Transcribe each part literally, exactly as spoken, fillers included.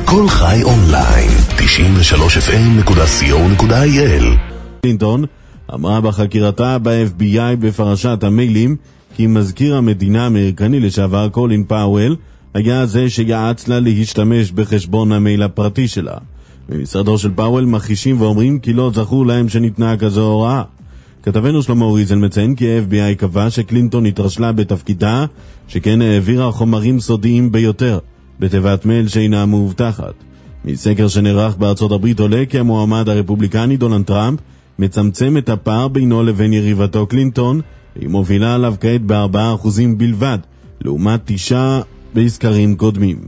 כל חי אונליין, תשעים ושלוש אף אם נקודה סי או נקודה איי אל. קלינטון אמרה בחקירתה ב-אף בי איי בפרשת המיילים כי מזכיר המדינה האמריקני לשעבר קולין פאוול היה זה שיעץ לה להשתמש בחשבון המייל הפרטי שלה. במשרדו של פאוול מכחישים ואומרים כי לא זכור להם שניתנה כזו הוראה. כתבנו שלמה אוריזל מציין כי ה-אף בי איי קבע שקלינטון התרשלה בתפקידה, שכן העבירה חומרים סודיים ביותר בתיבת מייל שאינה מאובטחת. מסקר שנערך בארצות הברית עולה כי המועמד הרפובליקני דונלד טראמפ מצמצם את הפער בינו לבין יריבתו קלינטון, והיא מובילה עליו כעת ב-ארבעה אחוזים בלבד, לעומת תשעה בסקרים קודמים.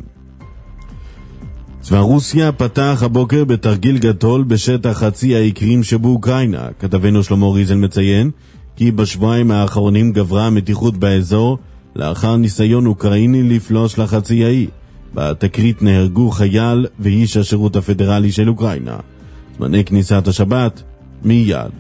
צבא רוסיה פתח הבוקר בתרגיל גדול בשטח חצי האי קרים שבאוקראינה. כתבנו שלמה אוריזל מציין כי בשבועיים האחרונים גברה המתיחות באזור לאחר ניסיון אוקראיני לפלוש לחצי האי. בתקרית נהרגו חייל ואיש השירות הפדרלי של אוקראינה. זמני כניסת השבת מיד.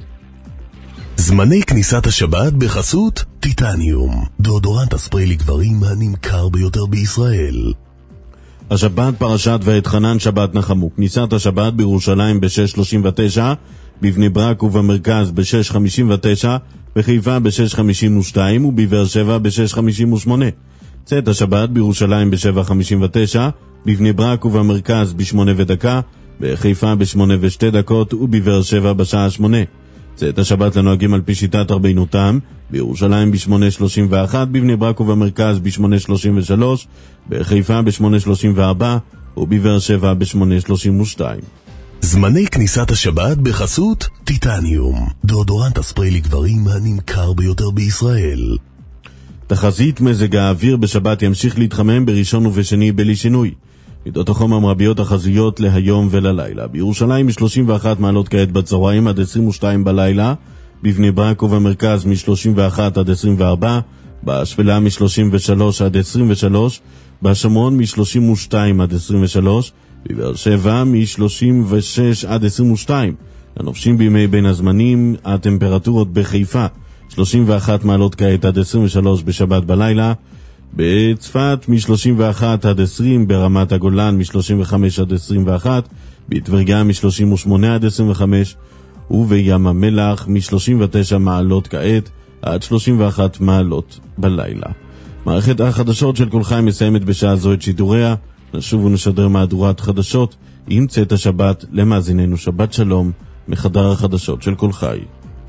זמני כניסת השבת בחסות טיטניום, דאודורנט הספרי לגברים הנמכר ביותר בישראל. השבת פרשת ואתחנן שבת נחמו. כניסת השבת בירושלים ב-שש שלושים ותשע, בבני ברק ובמרכז ב-שש חמישים ותשע, בחיפה ב-שש חמישים ושתיים ובבאר שבע ב-שש חמישים ושמונה. צאת השבת בירושלים ב-שבע חמישים ותשע, בבני ברק ובמרכז ב-שמונה ודקה, בחיפה ב-שמונה ושתי דקות ובבאר שבע בשעה שמונה. צאת השבת לנוהגים על פי שיטת רבינותם, בירושלים ב-שמונה שלושים ואחת, בבני ברק ובמרכז ב-שמונה שלושים ושלוש, בחיפה ב-שמונה שלושים וארבע ובבאר שבע ב-שמונה שלושים ושתיים. זמני כניסת השבת בחסות טיטניום, דאודורנט הספרי לגברים הנמכר ביותר בישראל. תחזית מזג האוויר בשבת ימשיך להתחמם בראשון ובשני בלי שינוי. מידות החום המרביות החזויות להיום וללילה. בירושלים מ-שלושים ואחת מעלות כעת בצהריים עד עשרים ושתיים בלילה, בבני ברק ובמרכז מ-שלושים ואחת עד עשרים וארבע, בשפלה מ-שלושים ושלוש עד עשרים ושלוש, בשומרון מ-שלושים ושתיים עד עשרים ושלוש, בבאר שבע מ-שלושים ושש עד עשרים ושתיים. הנופשים בימי בין הזמנים, הטמפרטורות בחיפה שלושים ואחת מעלות כעת עד עשרים ושלוש בשבת בלילה, בצפת מ-שלושים ואחת עד עשרים, ברמת הגולן מ-שלושים וחמש עד עשרים ואחת, בטבריה מ-שלושים ושמונה עד עשרים וחמש, ובים המלח מ-שלושים ותשע מעלות כעת עד שלושים ואחת מעלות בלילה. מערכת החדשות של כל חי מסיימת בשעה זו את שידוריה. נשוב ונשדר מהדורת חדשות עם צאת השבת למאזיננו. שבת שלום מחדר החדשות של כל חי.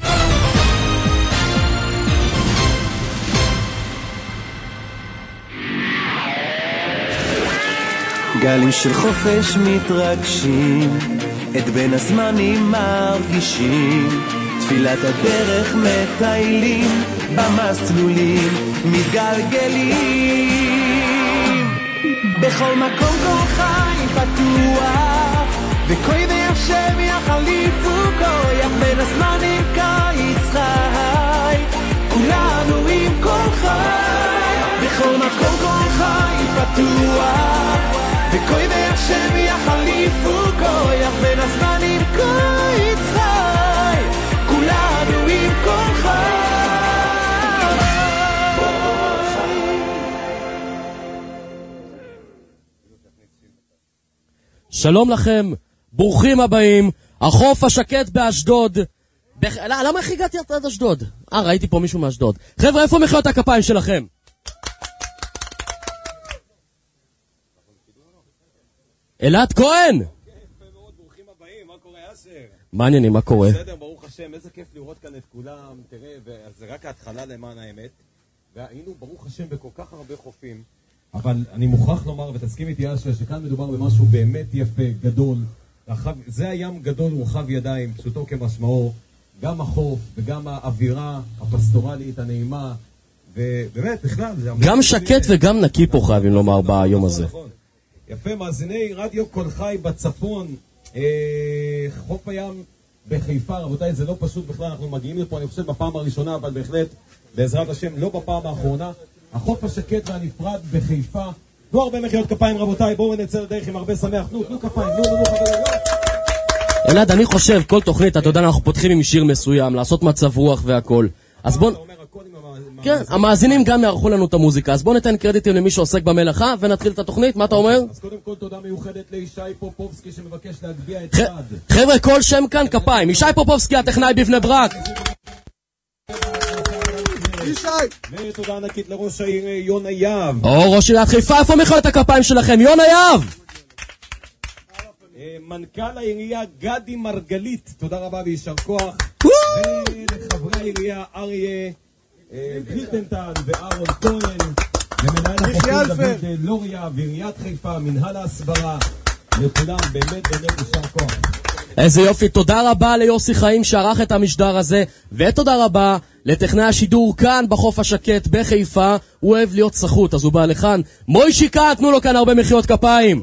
גלים של חופש מתרגשים, את בין הזמנים מרגישים, תפילת הדרך מטיילים, במסלולים מתגלגלים. בכל מקום כל חי פתוח, וכוי והשם יחליפו כוח, בין הזמנים קיץ חי, כולנו עם כל חי. בכל מקום כל חי פתוח, וכוי והשם יחליפו כוח, בין הזמנים קיץ חי, כולנו עם כל חי. שלום לכם, ברוכים הבאים. החוף השקט באשדוד. בח... למה איך הגעתי עד אשדוד? אה, ראיתי פה מישהו מאשדוד. חבר'ה, איפה מחיאות הכפיים שלכם? אלעד כהן! יפה מאוד, ברוכים הבאים, מה קורה אשר? מעניינים, מה קורה? בסדר, ברוך השם, איזה כיף לראות כאן את כולם, תראה, זה רק ההתחלה למען האמת, והיינו ברוך השם בכל כך הרבה חופים, אבל אני מוכרח לומר, ותסכים איתי אשר, שכאן מדובר במשהו באמת יפה, גדול, רחב, זה הים גדול רוחב ידיים, פשוטו כמשמעו, גם החוף וגם האווירה הפסטורלית הנעימה, ובאמת, בכלל, גם שקט וגם נקי פה חייבים לומר ביום הזה. יפה, מאזיני רדיו כל חי בצפון, אה, חוף הים בחיפה, רבותיי, זה לא פשוט בכלל, אנחנו מגיעים לפה, אני חושב בפעם הראשונה, אבל בהחלט, בעזרת השם, לא בפעם האחרונה, החוף השקט והנפרד בחיפה. לא הרבה מחיאות כפיים, רבותיי, בואו נצא לדרך עם הרבה שמח, תנו, תנו כפיים, תנו, תנו, תנו, אלעד, אני חושב, כל תוכנית, אתה יודע, אנחנו פותחים עם שיר מסוים, לעשות מצב רוח והכל. אז בואו... אתה אומר הכל עם כן, המאזינים גם יערכו לנו את המוזיקה, אז בואו ניתן קרדיטים למי שעוסק במלאכה, ונתחיל את התוכנית, מה אתה אומר? אז קודם כל תודה מיוחדת לישי פופובסקי שמבקש להגביה את צד. חבר'ה, כל שם כאן כפיים, ישי פופובסקי, הטכנאי בבני ברק. ישי! ותודה ענקית לראש העיר יונה יהב. או, ראש עיריית חיפה, איפה מחיאות הכפיים שלכם? יונה יהב! מנכ"ל העירייה גדי מרגלית, תודה רבה ויישר כוח. ולחברי העירייה אריה גילטנטל ואהרון כהן, ומנהל החופים דוד לוריה ועיריית חיפה, מנהל ההסברה, לכולם באמת באמת יישר כוח. איזה יופי, תודה רבה ליוסי חיים שערך את המשדר הזה, ותודה רבה לטכנאי השידור כאן בחוף השקט בחיפה, הוא אוהב להיות סחוט, אז הוא בא לכאן. מוישיקה, תנו לו כאן הרבה מחיאות כפיים.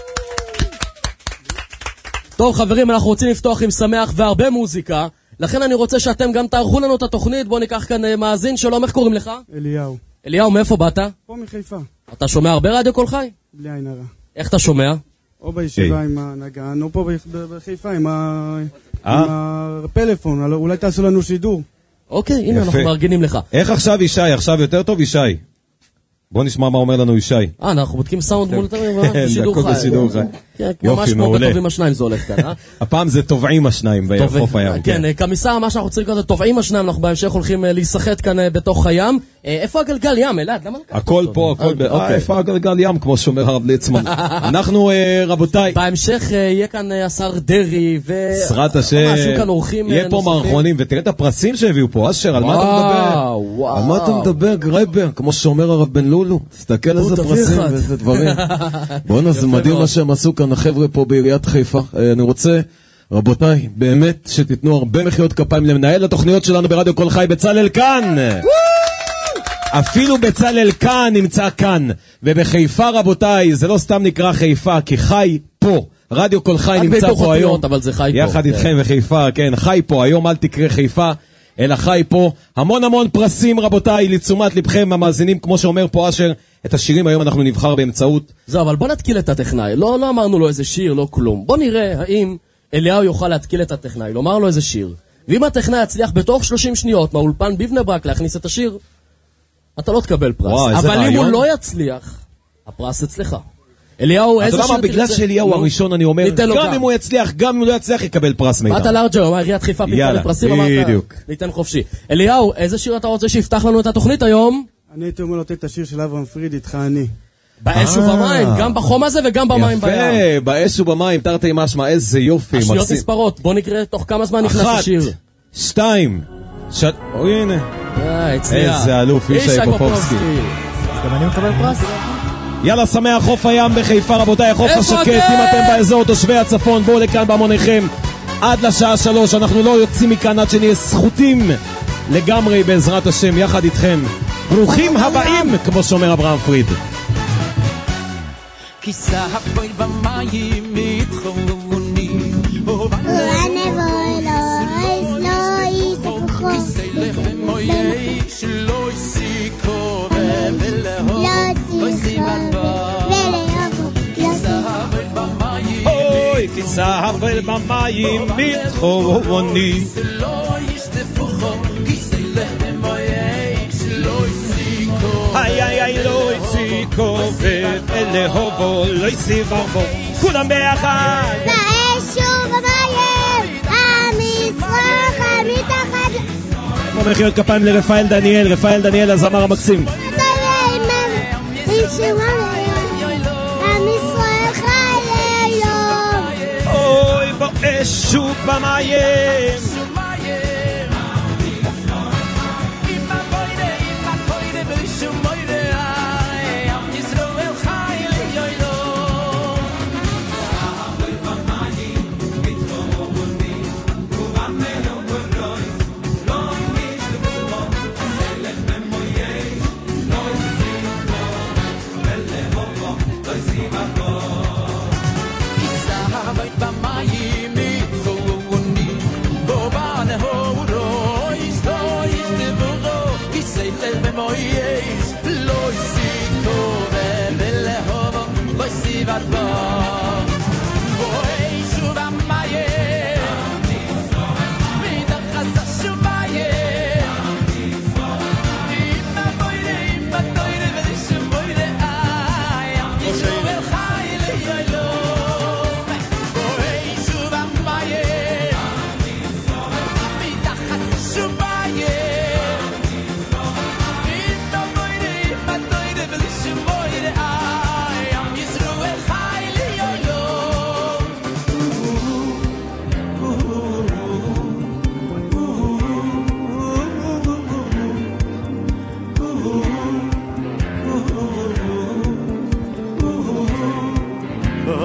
טוב חברים, אנחנו רוצים לפתוח עם שמח והרבה מוזיקה, לכן אני רוצה שאתם גם תערכו לנו את התוכנית. בואו ניקח כאן מאזין, שלום, איך קוראים לך? אליהו. אליהו, מאיפה באת? פה מחיפה. אתה שומע הרבה רדיו כל חי? בלי עין הרע. איך אתה שומע? או בישיבה עם הנגן, או פה בחיפה עם הפלאפון, אולי תעשו לנו שידור. אוקיי, הנה אנחנו מארגנים לך. איך עכשיו ישי? עכשיו יותר טוב ישי? בוא נשמע מה אומר לנו ישי. אה, אנחנו בודקים סאונד מול שידור חי. בשידור חי. ממש כמו בטובים השניים זה הולך כאן, אה? הפעם זה טובעים השניים בחוף הים. כן, כמיסה, מה שאנחנו צריכים כזה, טובעים השניים, אנחנו בהמשך הולכים להיסחט כאן בתוך הים. איפה הגלגל ים, אלעד? למה? הכל פה, הכל ב... אה, איפה הגלגל ים, כמו שאומר הרב ליצמן. אנחנו, רבותיי... בהמשך יהיה כאן השר דרי, ו... שרת השם. יהיה פה מערכונים, ותראה את הפרסים שהביאו פה, אשר, על מה אתה מדבר? על מה אתה מדבר, גרייבר? כמו שאומר הרב בן לולו. תסתכל איזה פרסים ואיזה דברים. בואו, זה מדהים מה שהם עשו כאן החבר'ה פה בעיריית חיפה. אני רוצה, רבותיי, באמת שתיתנו הרבה מחיאות כפיים למנהל התוכניות שלנו ברדיו כל חי, בצלאל כאן. אפילו בצלאל כאן נמצא כאן. ובחיפה, רבותיי, זה לא סתם נקרא חיפה, כי חי פה. רדיו כל חי נמצא פה היום. יחד איתכם בחיפה, כן, חי פה. היום אל תקרא חיפה, אלא חי פה. המון המון פרסים, רבותיי, לתשומת לבכם המאזינים, כמו שאומר פה אשר. את השירים היום אנחנו נבחר באמצעות... זהו, אבל בוא נתקיל את הטכנאי. לא, לא אמרנו לו איזה שיר, לא כלום. בוא נראה האם אליהו יוכל להתקיל את הטכנאי, לומר לו איזה שיר. ואם הטכנאי יצליח בתוך שלושים שניות מהאולפן בבני ברק להכניס את השיר, אתה לא תקבל פרס. וואו, אבל אם רעיון? הוא לא יצליח, הפרס אצלך. אליהו, איזה שיר... בגלל שאליהו הראשון אני אומר, גם, גם אם הוא יצליח, גם אם הוא לא יצליח, יקבל פרס מידע. באת לארג'ה, הוא אמר, עיריית חיפה פיתחה לפרסים, אמרת, ניתן חופשי. אליהו, איזה שיר אתה רוצה שיפתח לנו את התוכנית היום? אני הייתי אומר לתת את השיר של אברהם פריד, איתך אני. באש ובמים, גם בחום הזה וגם במים בים. יפה, באש ובמים, תרתי משמע, איזה יופי. השניות מספרות, בוא נקרא תוך כמה זמן נכנס השיר. אחת, שתיים, ש... אוי הנה. הצליח. איזה אלוף, ישי פופובסקי. אז גם אני מקבל פרס? יאללה, שמח חוף הים בחיפה, רבותיי, חוף השקט, אם אתם באזור תושבי הצפון, בואו לכאן בהמוניכם. עד לשעה שלוש, אנחנו לא יוצאים מכאן עד שנהיה זכותים לגמרי בעזרת השם, יחד איתכם. ברוכים הבאים, כמו שאומר אברהם פריד. כיסה הפוי במים מתחוני ואנבו אלוהיס לא יספחו כיסא לחם מויי שלא יסיקו ולהוב לא יסיבתו ולהבו כיסה הפוי במים אוי, כיסה הפוי במים מתחוני שלא יסתפחו כיסא לחם מויי שלא יסיקו איי איי איי לא יסיקו ולהובו לא יסיבתו כולם ביחד באש ובמים עם ישראל חי מתחת כמו מחיאות כפיים לרפאל דניאל, רפאל דניאל הזמר המקסים. עם ישראל חי היום אוי באש ובמים במים מתחוני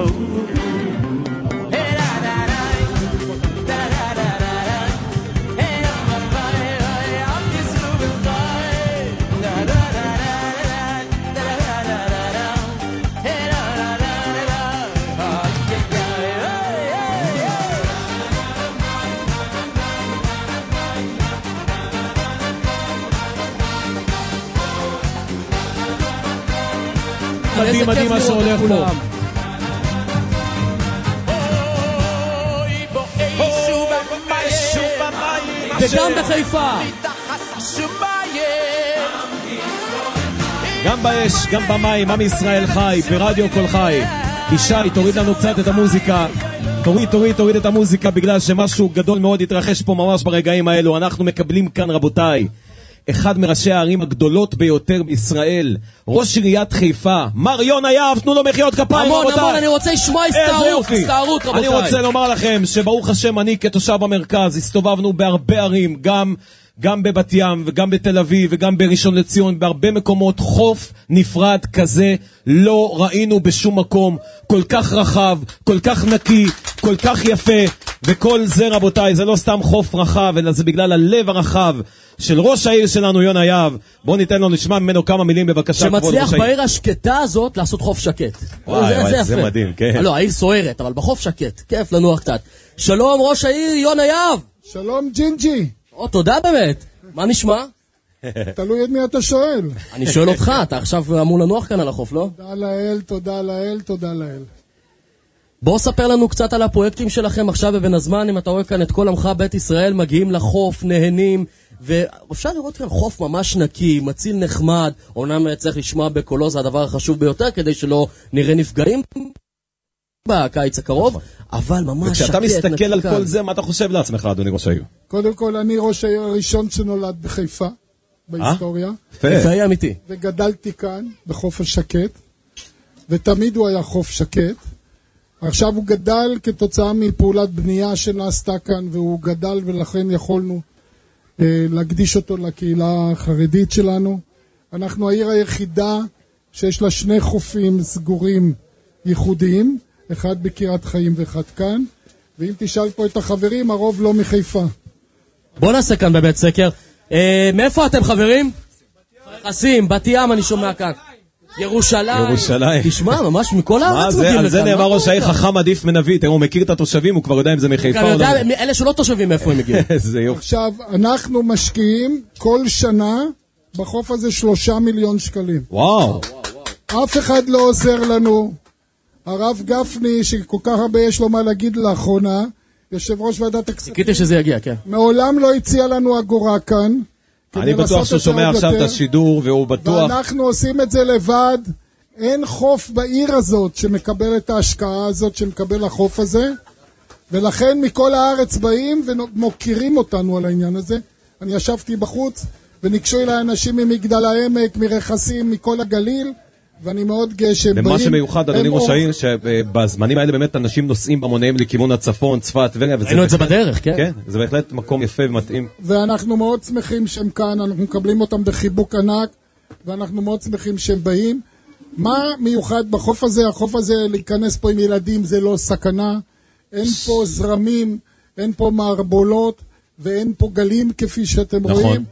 מדהים, מדהים מה שהולך פה. וגם בחיפה. גם באש, גם במים, עם ישראל חי, ברדיו כל חי. ישי, תוריד לנו קצת את המוזיקה. תוריד, תוריד, תוריד את המוזיקה, בגלל שמשהו גדול מאוד התרחש פה ממש ברגעים האלו. אנחנו מקבלים כאן, רבותיי, אחד מראשי הערים הגדולות ביותר בישראל, ראש עיריית חיפה, מר יונה יהב. תנו לו מחיאות כפיים, המון, רבותיי. המון, אני רוצה לשמוע הסתערות, הסתערות, רבותיי. אני רוצה לומר לכם שברוך השם, אני כתושב המרכז, הסתובבנו בהרבה ערים, גם גם בבת ים וגם בתל אביב וגם בראשון לציון, בהרבה מקומות. חוף נפרד כזה לא ראינו בשום מקום, כל כך רחב, כל כך נקי, כל כך יפה. וכל זה, רבותיי, זה לא סתם חוף רחב, אלא זה בגלל הלב הרחב של ראש העיר שלנו, יונה יהב. בואו ניתן לו, נשמע ממנו כמה מילים, בבקשה. שמצליח בעיר השקטה הזאת לעשות חוף שקט. וואי, וואי, זה מדהים, כן. לא, העיר סוערת, אבל בחוף שקט, כיף לנוח קצת. שלום ראש העיר, יונה יהב. שלום ג'ינג'י. או, תודה באמת. מה נשמע? תלוי את מי אתה שואל. אני שואל אותך, אתה עכשיו אמור לנוח כאן על החוף, לא? תודה לאל, תודה לאל, תודה לאל. בוא ספר לנו קצת על הפרויקטים שלכם עכשיו בבין הזמן. אם אתה רואה כאן את כל עמך בית ישראל מגיעים לחוף, נהנים, ואפשר לראות כאן חוף ממש נקי, מציל נחמד. אומנם צריך לשמוע בקולו, זה הדבר החשוב ביותר, כדי שלא נראה נפגעים בקיץ הקרוב, אבל ממש שקט. וכשאתה מסתכל על כל זה, מה אתה חושב לעצמך, אדוני ראש העיר? קודם כל, אני ראש העיר הראשון שנולד בחיפה, בהיסטוריה. חיפה אמיתי. וגדלתי כאן, בחוף השקט, ותמיד הוא היה חוף שקט. עכשיו הוא גדל כתוצאה מפעולת בנייה שנעשתה כאן, והוא גדל ולכן יכולנו אה, להקדיש אותו לקהילה החרדית שלנו. אנחנו העיר היחידה שיש לה שני חופים סגורים ייחודיים, אחד בקירת חיים ואחד כאן, ואם תשאל פה את החברים, הרוב לא מחיפה. בוא נעשה כאן בבית סקר. אה, מאיפה אתם חברים? חסים, בת ים אני שומע כאן. ירושלים. ירושלים. תשמע, ממש מכל הארץ מגיעים לכאן. על זה נאמר ראש העיר חכם עדיף מנביא. תראו, הוא מכיר את התושבים, הוא כבר יודע אם זה מחיפה או לא. אלה שלא תושבים מאיפה הם מגיעים. עכשיו, אנחנו משקיעים כל שנה בחוף הזה שלושה מיליון שקלים. וואו. אף אחד לא עוזר לנו. הרב גפני, שכל כך הרבה יש לו מה להגיד לאחרונה, יושב ראש ועדת הכספים. חיכיתי שזה יגיע, כן. מעולם לא הציע לנו אגורה כאן. אני בטוח שהוא שומע עכשיו את השידור, והוא בטוח. ואנחנו עושים את זה לבד. אין חוף בעיר הזאת שמקבל את ההשקעה הזאת, שמקבל החוף הזה. ולכן מכל הארץ באים ומוכירים אותנו על העניין הזה. אני ישבתי בחוץ, וניגשו אליי אנשים ממגדל העמק, מרחסים, מכל הגליל. ואני מאוד גאה שהם באים. ומה שמיוחד, אדוני ראש העיר, שבזמנים האלה באמת אנשים נוסעים במוניהם לכיוון הצפון, צפת, טבריה. ראינו את זה בדרך, כן? כן, זה בהחלט מקום יפה ומתאים. ואנחנו מאוד שמחים שהם כאן, אנחנו מקבלים אותם בחיבוק ענק, ואנחנו מאוד שמחים שהם באים. מה מיוחד בחוף הזה? החוף הזה, להיכנס פה עם ילדים זה לא סכנה. אין פה זרמים, אין פה מערבולות, ואין פה גלים כפי שאתם נכון. רואים.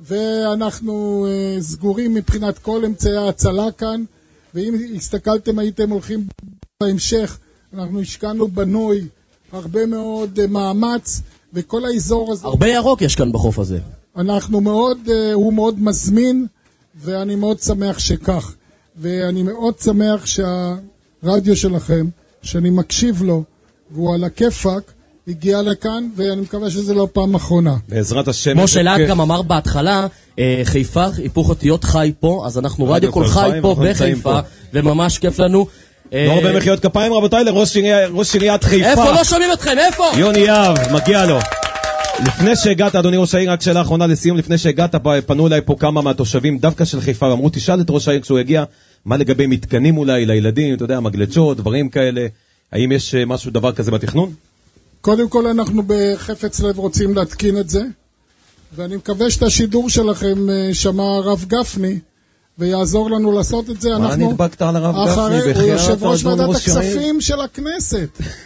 ואנחנו uh, סגורים מבחינת כל אמצעי ההצלה כאן, ואם הסתכלתם הייתם הולכים בהמשך, אנחנו השקענו בנוי הרבה מאוד uh, מאמץ, וכל האזור הזה... הרבה ירוק יש כאן בחוף הזה. אנחנו מאוד, uh, הוא מאוד מזמין, ואני מאוד שמח שכך. ואני מאוד שמח שהרדיו שלכם, שאני מקשיב לו, והוא על הכיפק, הגיע לכאן, ואני מקווה שזה לא פעם אחרונה. בעזרת השם. כמו שאלעד גם אמר בהתחלה, חיפה, היפוך אותיות חי פה, אז אנחנו רדיו כל חי פה בחיפה, וממש כיף לנו. לא הרבה מחיאות כפיים, רבותיי, לראש עיריית חיפה. איפה? לא שומעים אתכם, איפה? יוני יהב, מגיע לו. לפני שהגעת, אדוני ראש העיר, רק שאלה אחרונה לסיום, לפני שהגעת, פנו אליי פה כמה מהתושבים, דווקא של חיפה, ואמרו, תשאל את ראש העיר כשהוא הגיע, מה לגבי מתקנים אולי לילדים, אתה יודע, מגלצ'ות, דברים כאלה. האם יש משהו, דבר כזה בתכנון? קודם כל אנחנו בחפץ לב רוצים להתקין את זה, ואני מקווה שאת השידור שלכם שמע הרב גפני, ויעזור לנו לעשות את זה. מה נדבקת על הרב גפני? הוא יושב ראש ועדת הכספים של הכנסת,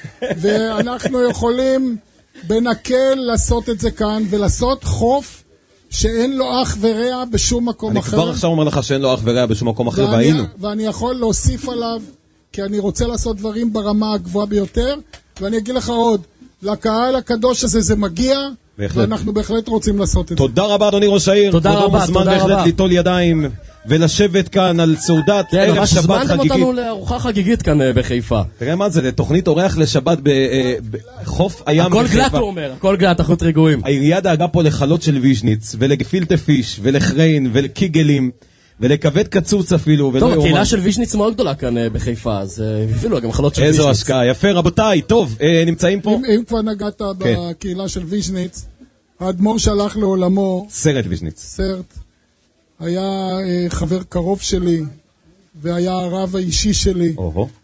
ואנחנו יכולים בנקל לעשות את זה כאן, ולעשות חוף שאין לו אח ורע בשום מקום אחר. אני כבר עכשיו אומר לך שאין לו אח ורע בשום מקום אחר, והיינו. ואני יכול להוסיף עליו, כי אני רוצה לעשות דברים ברמה הגבוהה ביותר, ואני אגיד לך עוד, לקהל הקדוש הזה זה מגיע, ואנחנו בהחלט רוצים לעשות את זה. תודה רבה אדוני ראש העיר. תודה רבה, תודה רבה. מוזמן בהחלט ליטול ידיים ולשבת כאן על סעודת ערב שבת חגיגית. הזמנתם אותנו לארוחה חגיגית כאן בחיפה. תראה מה זה, לתוכנית אורח לשבת בחוף הים בחיפה. הכל גלט הוא אומר, הכל גלט, אנחנו רגועים. העירייה דאגה פה לחלות של ויז'ניץ, ולגפילטה פיש, ולחריין, ולקיגלים, ולכבד קצוץ אפילו. טוב, הקהילה של ויז'ניץ מאוד גדולה כאן בחיפה, אז אפילו גם חלות של ויז'ניץ. איזו השקעה, יפה רבותיי, טוב, נמצאים פה. אם כבר נגעת בקהילה של ויז'ניץ, האדמו"ר שהלך לעולמו, סרט ויז'ניץ. סרט. היה חבר קרוב שלי, והיה הרב האישי שלי,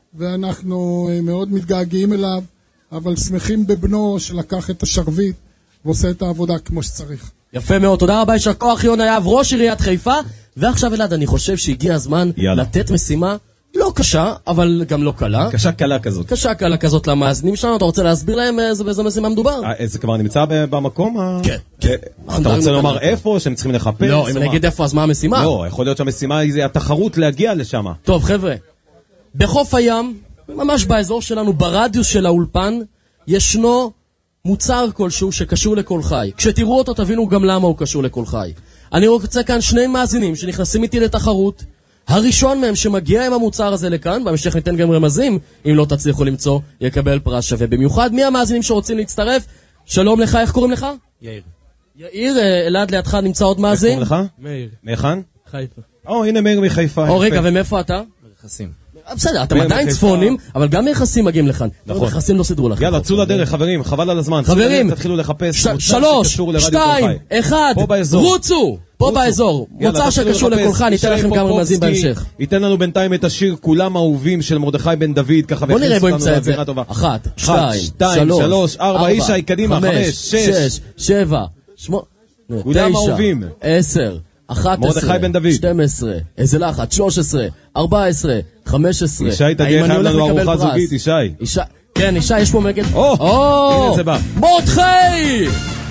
ואנחנו מאוד מתגעגעים אליו, אבל שמחים בבנו שלקח את השרביט, ועושה את העבודה כמו שצריך. יפה מאוד, תודה רבה, יישר כוח יונה יהב, ראש עיריית חיפה, ועכשיו אלעד, אני חושב שהגיע הזמן לתת משימה לא קשה, אבל גם לא קלה. קשה קלה כזאת. קשה קלה כזאת למאזינים שלנו, אתה רוצה להסביר להם באיזה משימה מדובר? זה כבר נמצא במקום? כן. אתה רוצה לומר איפה, שהם צריכים לחפש? לא, אם אני אגיד איפה, אז מה המשימה? לא, יכול להיות שהמשימה היא התחרות להגיע לשם. טוב, חבר'ה, בחוף הים, ממש באזור שלנו, ברדיוס של האולפן, ישנו מוצר כלשהו שקשור לכל חי. כשתראו אותו, תבינו גם למה הוא קשור לכל חי. אני רוצה כאן שני מאזינים שנכנסים איתי לתחרות. הראשון מהם שמגיע עם המוצר הזה לכאן, בהמשך ניתן גם רמזים, אם לא תצליחו למצוא, יקבל פרס שווה. במיוחד, מי המאזינים שרוצים להצטרף? שלום לך, איך קוראים לך? יאיר. יאיר, אלעד לידך נמצא עוד מאזין? איך קוראים לך? מאיר. מהיכן? חיפה. או, הנה מאיר מחיפה. או, רגע, ומאיפה אתה? מרחסים. בסדר, אתם עדיין צפונים, אבל גם מרחסים מגיעים לכאן. נכון. מרחסים לא סידרו לכם. יאללה, צאו לדרך, חברים, חבל על הזמן. חברים, תתחילו לחפש. שלוש, שתיים, אחד, רוצו! פה באזור, מוצר שקשור לכולך, ניתן לכם גם רמזים בהמשך. ייתן לנו בינתיים את השיר כולם אהובים של מרדכי בן דוד, ככה בוא נראה בוא נמצא את זה. אחת, שתיים, שלוש, ארבע, ישי, קדימה, חמש, שש, שבע, שמונה, כולם אהובים. עשר, אחת עשרה, שתים עשרה, איזה לחץ, שלוש עשרה, ארבע עשרה, חמש עשרה. ישי, תגיע חייב לנו ארוחה זוגית, ישי. כן, ישי, יש פה מגד. או, הנה זה בא. מרדכי!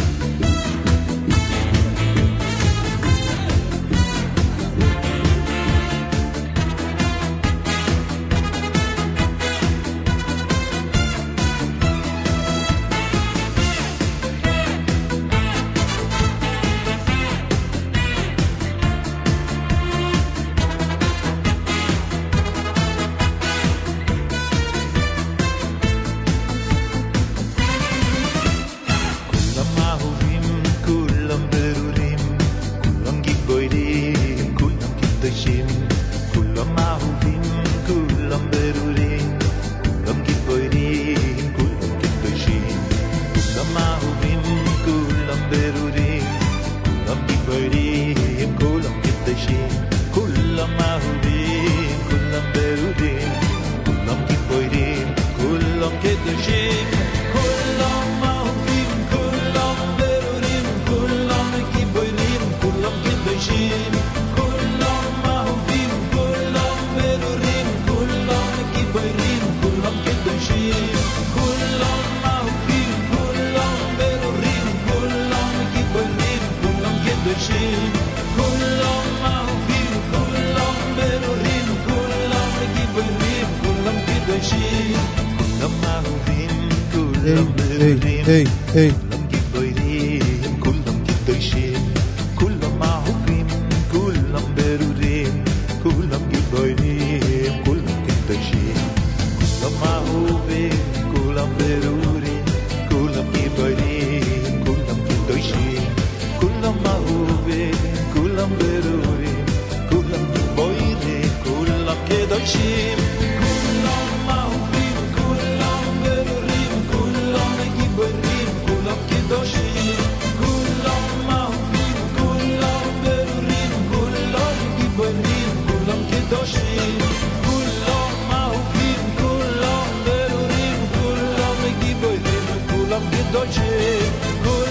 היי, היי. כולם גיבורים, כולם קדושים, כולם אהובים, כולם ברורים, כולם גיבורים, כולם קדושים, כולם אהובים, כולם ברורים, כולם גיבורים, כולם קדושים, כולם אהובים, כולם ברורים, כולם גיבורים, כולם קדושים.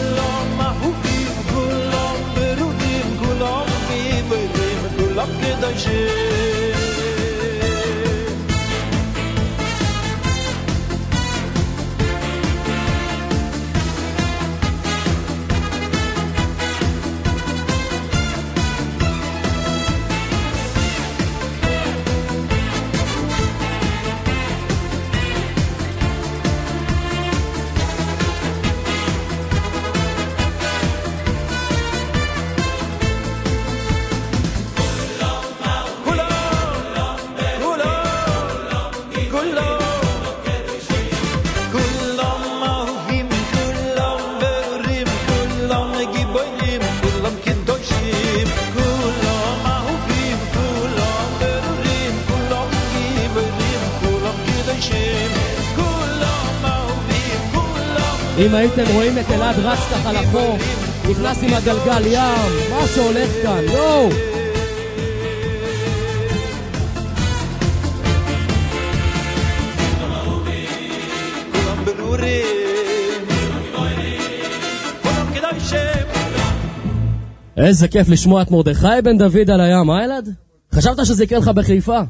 כולם אם הייתם רואים את אלעד רץ ככה לחוף, נכנס עם הגלגל ים, מה שהולך כאן, יואו! איזה כיף לשמוע את מרדכי בן דוד על הים, אה אלעד? חשבת שזה יקרה לך בחיפה?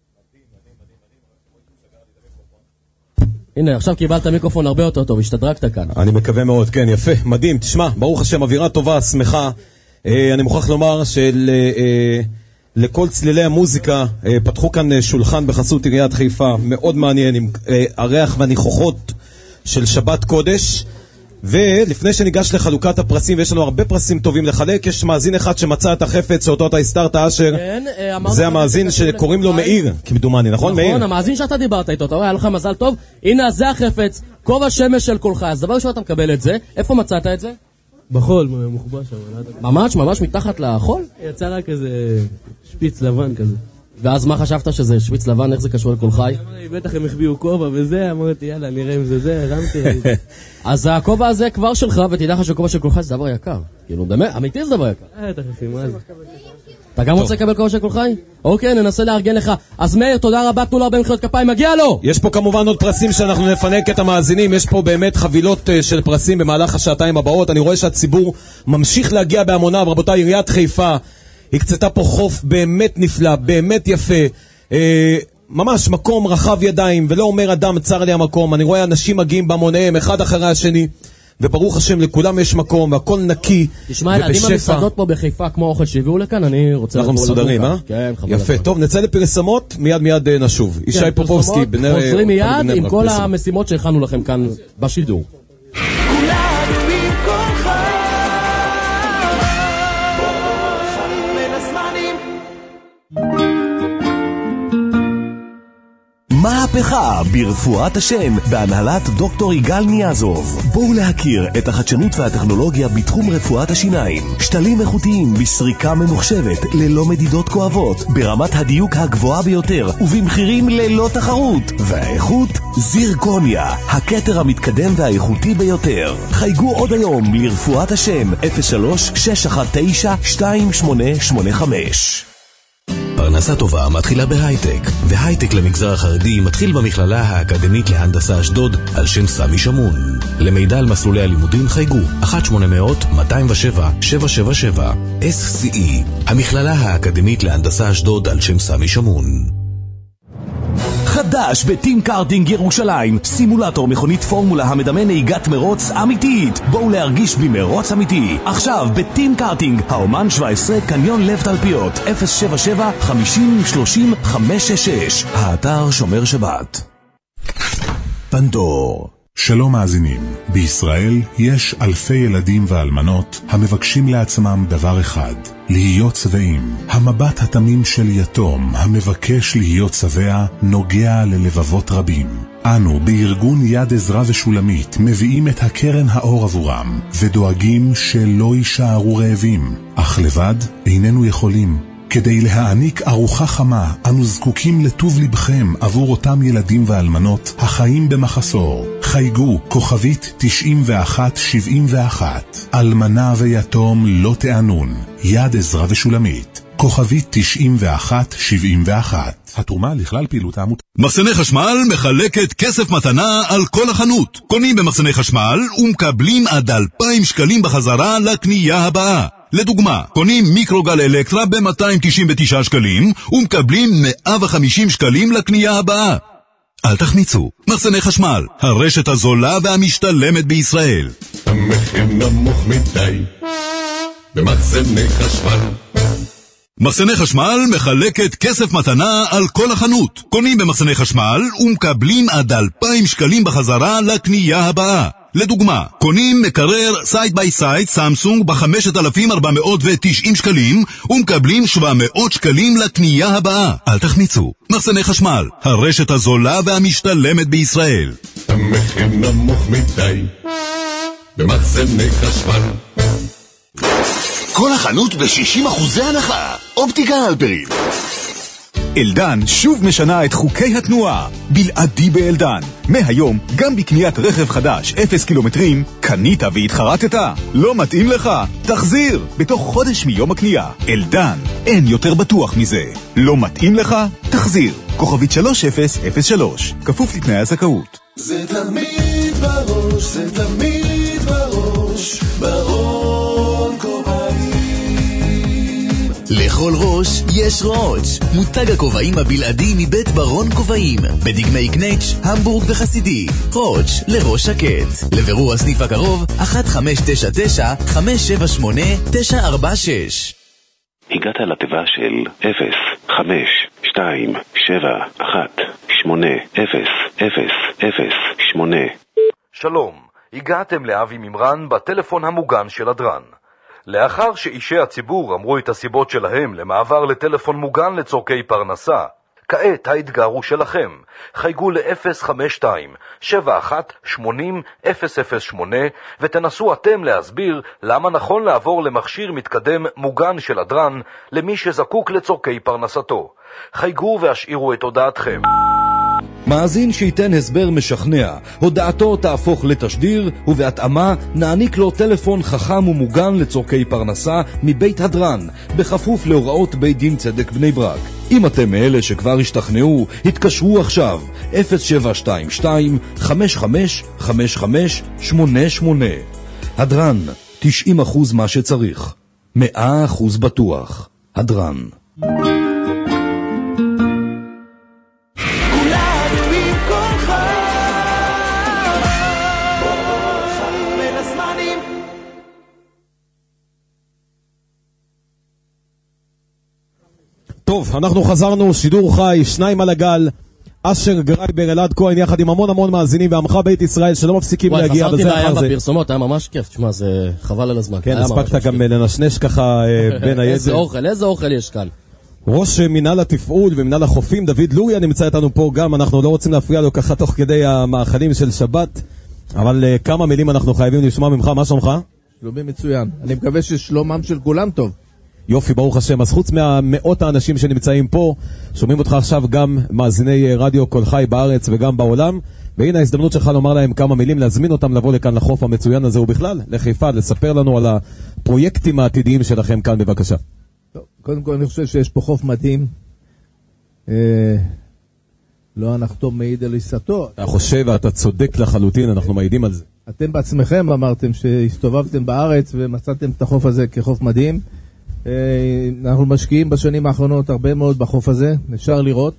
הנה, עכשיו קיבלת מיקרופון הרבה יותר טוב, השתדרגת כאן. אני מקווה מאוד, כן, יפה, מדהים. תשמע, ברוך השם, אווירה טובה, שמחה. אה, אני מוכרח לומר שלכל אה, צלילי המוזיקה אה, פתחו כאן שולחן בחסות עיריית חיפה, מאוד מעניין, עם אה, הריח והניחוחות של שבת קודש. ולפני שניגש לחלוקת הפרסים, ויש לנו הרבה פרסים טובים לחלק, יש מאזין אחד שמצא את החפץ שאותו אתה הסתרת, אשר. כן, זה המאזין שקוראים לו מאיר, כמדומני, נכון מאיר? נכון, המאזין שאתה דיברת איתו, אתה רואה, היה לך מזל טוב, הנה זה החפץ, כובע שמש של קולך, אז דבר ראשון אתה מקבל את זה, איפה מצאת את זה? בחול, מחובה שם. ממש, ממש מתחת לחול? יצא רק איזה שפיץ לבן כזה. ואז מה חשבת שזה שוויץ לבן, איך זה קשור לכל חי? בטח הם החביאו כובע וזה, אמרתי יאללה נראה אם זה זה, הרמתי. אז הכובע הזה כבר שלך, ותדע לך שכובע של כל חי זה דבר יקר. כאילו באמת, אמיתי זה דבר יקר. אה, תכף, מה זה? אתה גם רוצה לקבל כובע של כל חי? אוקיי, ננסה לארגן לך. אז מאיר, תודה רבה, תנו לו הרבה מחיאות כפיים, מגיע לו! יש פה כמובן עוד פרסים שאנחנו נפנק את המאזינים, יש פה באמת חבילות של פרסים במהלך השעתיים הבאות. אני רואה שהציבור ממשיך להגיע בהמוניו. רבותיי, עיריית חיפה הקצתה פה חוף באמת נפלא, באמת יפה, אה, ממש מקום רחב ידיים, ולא אומר אדם צר לי המקום. אני רואה אנשים מגיעים בהמוניהם אחד אחרי השני, וברוך השם לכולם יש מקום, והכל נקי ובשפע. תשמע, ילדים המסעדות פה בחיפה כמו האוכל שהביאו לכאן, אני רוצה... אנחנו מסודרים, אה? כן, חבל. יפה, טוב, נצא לפרסמות, מיד מיד נשוב. ישי פופובסקי, חוזרים מיד עם כל המשימות שהכנו לכם כאן בשידור. מהפכה ברפואת השם בהנהלת דוקטור יגאל ניאזוב. בואו להכיר את החדשנות והטכנולוגיה בתחום רפואת השיניים. שתלים איכותיים בסריקה ממוחשבת ללא מדידות כואבות, ברמת הדיוק הגבוהה ביותר ובמחירים ללא תחרות. והאיכות זירקוניה, הכתר המתקדם והאיכותי ביותר. חייגו עוד היום לרפואת השם אפס שלוש שש אחת תשע שתיים שמונה שמונה חמש. פרנסה טובה מתחילה בהייטק, והייטק למגזר החרדי מתחיל במכללה האקדמית להנדסה אשדוד על שם סמי שמון. למידע על מסלולי הלימודים חייגו אחת שמונה אפס אפס מאתיים ושבע שבע שבע שבע. אס סי אי, המכללה האקדמית להנדסה אשדוד על שם סמי שמון. חדש בטים קארטינג ירושלים, סימולטור מכונית פורמולה המדמה נהיגת מרוץ אמיתית. בואו להרגיש במרוץ אמיתי. עכשיו בטים קארטינג, האומן שבע עשרה, קניון לב תלפיות, אפס שבע שבע חמישים שלושים חמש שש שש. האתר שומר שבת. פנדור. שלום מאזינים, בישראל יש אלפי ילדים ואלמנות המבקשים לעצמם דבר אחד, להיות שבעים. המבט התמים של יתום המבקש להיות שבע נוגע ללבבות רבים. אנו בארגון יד עזרא ושולמית מביאים את הקרן האור עבורם ודואגים שלא יישארו רעבים, אך לבד איננו יכולים. כדי להעניק ארוחה חמה, אנו זקוקים לטוב לבכם עבור אותם ילדים ואלמנות החיים במחסור. חייגו כוכבית תשעים ואחת שבעים ואחת. אלמנה ויתום לא תענון. יד עזרא ושולמית. כוכבית תשעים ואחת שבעים ואחת. התרומה לכלל פעילות העמותה. מחסני חשמל מחלקת כסף מתנה על כל החנות. קונים במחסני חשמל ומקבלים עד אלפיים שקלים בחזרה לקנייה הבאה. לדוגמה, קונים מיקרוגל אלקטרה ב-מאתיים תשעים ותשעה שקלים ומקבלים מאה וחמישים שקלים לקנייה הבאה. אל תחמיצו, מחסני חשמל, הרשת הזולה והמשתלמת בישראל. המחיר נמוך מדי במחסני חשמל. מחסני חשמל מחלקת כסף מתנה על כל החנות. קונים במחסני חשמל ומקבלים עד אלפיים שקלים בחזרה לקנייה הבאה. לדוגמה, קונים מקרר סייד ביי סייד סמסונג ב-חמשת אלפים ארבע מאות ותשעים שקלים ומקבלים שבע מאות שקלים לקנייה הבאה. אל תחמיצו, מחסני חשמל, הרשת הזולה והמשתלמת בישראל. המחיר נמוך מדי במחסני חשמל. כל החנות ב-שישים אחוזי הנחה. אופטיקה הלפרין. אלדן שוב משנה את חוקי התנועה. בלעדי באלדן. מהיום, גם בקניית רכב חדש, אפס קילומטרים, קנית והתחרטת? לא מתאים לך? תחזיר! בתוך חודש מיום הקנייה. אלדן, אין יותר בטוח מזה. לא מתאים לך? תחזיר. כוכבית שלוש אפס אפס שלוש. כפוף לתנאי הזכאות. זה תמיד בראש, זה תמיד בראש, ברון כובעים. לכל ראש יש ראש. מותג הכובעים הבלעדי מבית ברון כובעים. בדגמי קנץ', המבורג וחסידי. ראש לראש שקט. לבירור הסניף הקרוב, אחת חמש תשע תשע חמש שבע שמונה תשע ארבע שש. הגעת לתיבה של אפס חמש שתיים שבע אחת שמונה אפס אפס אפס שמונה. שלום, הגעתם לאבי ממרן בטלפון המוגן של הדרן. לאחר שאישי הציבור אמרו את הסיבות שלהם למעבר לטלפון מוגן לצורכי פרנסה, כעת האתגר הוא שלכם. חייגו ל-אפס חמש שתיים שבע אחת שמונה אפס אפס שמונה ותנסו אתם להסביר למה נכון לעבור למכשיר מתקדם מוגן של הדרן למי שזקוק לצורכי פרנסתו. חייגו והשאירו את הודעתכם. מאזין שייתן הסבר משכנע, הודעתו תהפוך לתשדיר, ובהתאמה נעניק לו טלפון חכם ומוגן לצורכי פרנסה מבית הדרן, בכפוף להוראות בית דין צדק בני ברק. אם אתם מאלה שכבר השתכנעו, התקשרו עכשיו, אפס שבע שתיים שתיים חמש חמש חמש חמש שמונה שמונה. הדרן, תשעים אחוז מה שצריך, מאה אחוז בטוח. הדרן. טוב, אנחנו חזרנו, שידור חי, שניים על הגל, אשר גרייבר, אלעד כהן, יחד עם המון המון מאזינים ועמך בית ישראל שלא מפסיקים להגיע בזה אחר זה. וואי, חזרתי לים בפרסומות, היה ממש כיף, תשמע, זה חבל על הזמן. כן, הספקת גם לנשנש ככה בין היתר. איזה אוכל, איזה אוכל יש כאן. ראש מנהל התפעול ומנהל החופים, דוד לוריה, נמצא איתנו פה גם, אנחנו לא רוצים להפריע לו ככה תוך כדי המאכלים של שבת, אבל כמה מילים אנחנו חייבים לשמוע ממך, מה שלומך? שלומי מצוין, אני מקווה ששלומם של כולם טוב. יופי, ברוך השם. אז חוץ מהמאות האנשים שנמצאים פה, שומעים אותך עכשיו גם מאזיני רדיו כל חי בארץ וגם בעולם, והנה ההזדמנות שלך לומר להם כמה מילים, להזמין אותם לבוא לכאן לחוף המצוין הזה ובכלל, לחיפה, לספר לנו על הפרויקטים העתידיים שלכם כאן, בבקשה. טוב, קודם כל אני חושב שיש פה חוף מדהים, אה, לא הנחתום מעיד על עיסתו. אתה חושב ואתה צודק לחלוטין, אנחנו מעידים על זה. אתם בעצמכם אמרתם שהסתובבתם בארץ ומצאתם את החוף הזה כחוף מדהים, אנחנו משקיעים בשנים האחרונות הרבה מאוד בחוף הזה, אפשר לראות,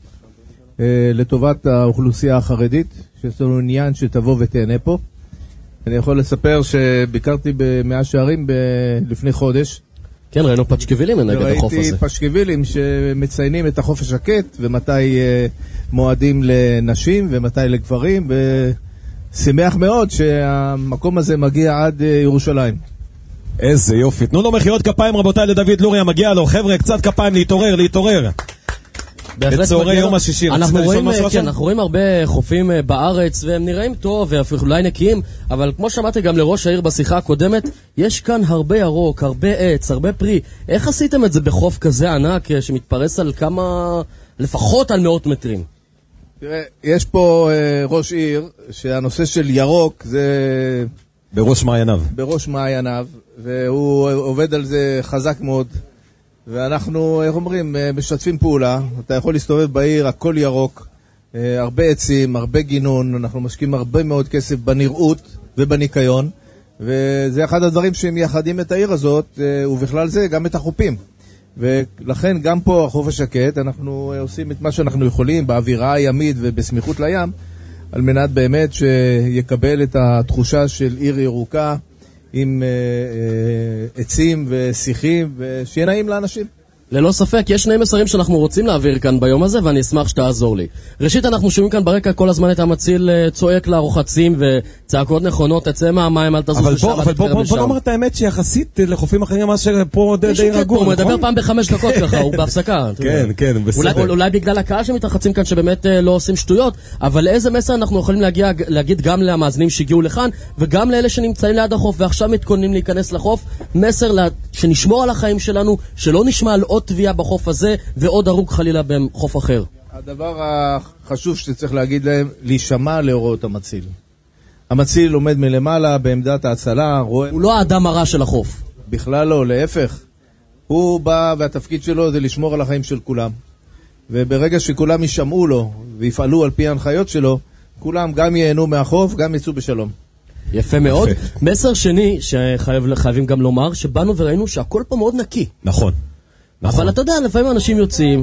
לטובת האוכלוסייה החרדית, שיש לנו עניין שתבוא ותהנה פה. אני יכול לספר שביקרתי במאה שערים לפני חודש. כן, ראינו פשקווילים נגד החוף הזה. ראיתי פשקווילים שמציינים את החוף השקט, ומתי מועדים לנשים ומתי לגברים, ושמח מאוד שהמקום הזה מגיע עד ירושלים. איזה יופי. תנו לו מחיאות כפיים רבותיי לדוד לוריה, מגיע לו. חבר'ה, קצת כפיים, להתעורר, להתעורר. בצהרי יום השישי. אנחנו רואים, כן, אנחנו רואים הרבה חופים בארץ, והם נראים טוב, ואפילו אולי נקיים, אבל כמו שאמרתי גם לראש העיר בשיחה הקודמת, יש כאן הרבה ירוק, הרבה עץ, הרבה פרי. איך עשיתם את זה בחוף כזה ענק, שמתפרס על כמה, לפחות על מאות מטרים? תראה, יש פה uh, ראש עיר, שהנושא של ירוק זה... בראש מעייניו. בראש מעייניו, והוא עובד על זה חזק מאוד, ואנחנו, איך אומרים, משתפים פעולה. אתה יכול להסתובב בעיר, הכל ירוק, הרבה עצים, הרבה גינון, אנחנו משקיעים הרבה מאוד כסף בנראות ובניקיון, וזה אחד הדברים שמייחדים את העיר הזאת, ובכלל זה גם את החופים. ולכן גם פה החוף השקט, אנחנו עושים את מה שאנחנו יכולים באווירה הימית ובסמיכות לים, על מנת באמת שיקבל את התחושה של עיר ירוקה עם עצים ושיחים, ושיהיה נעים לאנשים. ללא ספק, יש שני מסרים שאנחנו רוצים להעביר כאן ביום הזה, ואני אשמח שתעזור לי. ראשית, אנחנו שומעים כאן ברקע כל הזמן את המציל צועק לרוחצים וצעקות נכונות, תצא מהמים, אל תזוז לשם, אבל בוא, בוא, בוא נאמר את האמת שיחסית לחופים אחרים מה שפה די רגוע. הוא מדבר פעם בחמש דקות ככה, הוא בהפסקה. כן, כן, בסדר. אולי בגלל הקהל שמתרחצים כאן שבאמת לא עושים שטויות, אבל לאיזה מסר אנחנו יכולים להגיע, להגיד גם למאזינים שהגיעו לכאן, וגם לאלה שנמצאים ליד החוף ועכשיו מתכוננים להיכנס לחוף, מסר שנשמור על החיים שלנו, שלא נשמע על עוד תביעה בחוף הזה ועוד הרוג חלילה בחוף אחר. הדבר החשוב שצריך להגיד להם, להישמע להוראות המציל. המציל עומד מלמעלה בעמדת ההצלה, רואה... הוא לא האדם הרע של החוף. בכלל לא, להפך. הוא בא והתפקיד שלו זה לשמור על החיים של כולם. וברגע שכולם ישמעו לו ויפעלו על פי ההנחיות שלו, כולם גם ייהנו מהחוף, גם יצאו בשלום. יפה מאוד. מסר שני שחייבים גם לומר, שבאנו וראינו שהכל פה מאוד נקי. נכון. אבל אתה יודע, לפעמים אנשים יוצאים...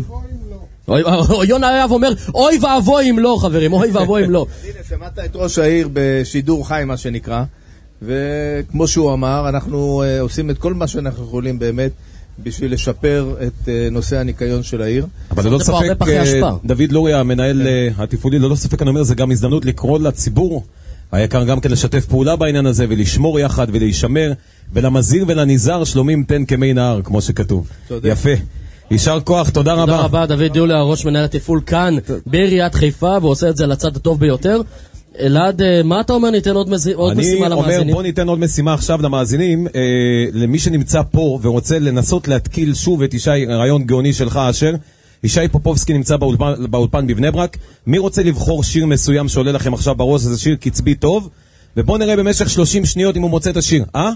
יונה אייב אומר, אוי ואבוי אם לא, חברים, אוי ואבוי אם לא. הנה, שמעת את ראש העיר בשידור חי, מה שנקרא, וכמו שהוא אמר, אנחנו עושים את כל מה שאנחנו יכולים באמת, בשביל לשפר את נושא הניקיון של העיר. אבל ללא ספק, דוד לורי, המנהל התפעולי, ללא ספק, אני אומר, זה גם הזדמנות לקרוא לציבור, היקר גם כן לשתף פעולה בעניין הזה, ולשמור יחד ולהישמר, ולמזיר ולניזר שלומים תן כמי נהר, כמו שכתוב. יפה. יישר כוח, תודה רבה. תודה רבה, דוד יוליה, ראש מנהל התפעול כאן בעיריית חיפה, והוא עושה את זה לצד הטוב ביותר. אלעד, מה אתה אומר? ניתן עוד, מז... עוד משימה למאזינים? אני אומר, בוא ניתן עוד משימה עכשיו למאזינים, אה, למי שנמצא פה ורוצה לנסות להתקיל שוב את ישי, רעיון גאוני שלך, אשר, ישי פופובסקי נמצא באולפן, באולפן בבני ברק. מי רוצה לבחור שיר מסוים שעולה לכם עכשיו בראש? זה שיר קצבי טוב, ובוא נראה במשך שלושים שניות אם הוא מוצא את השיר. אה?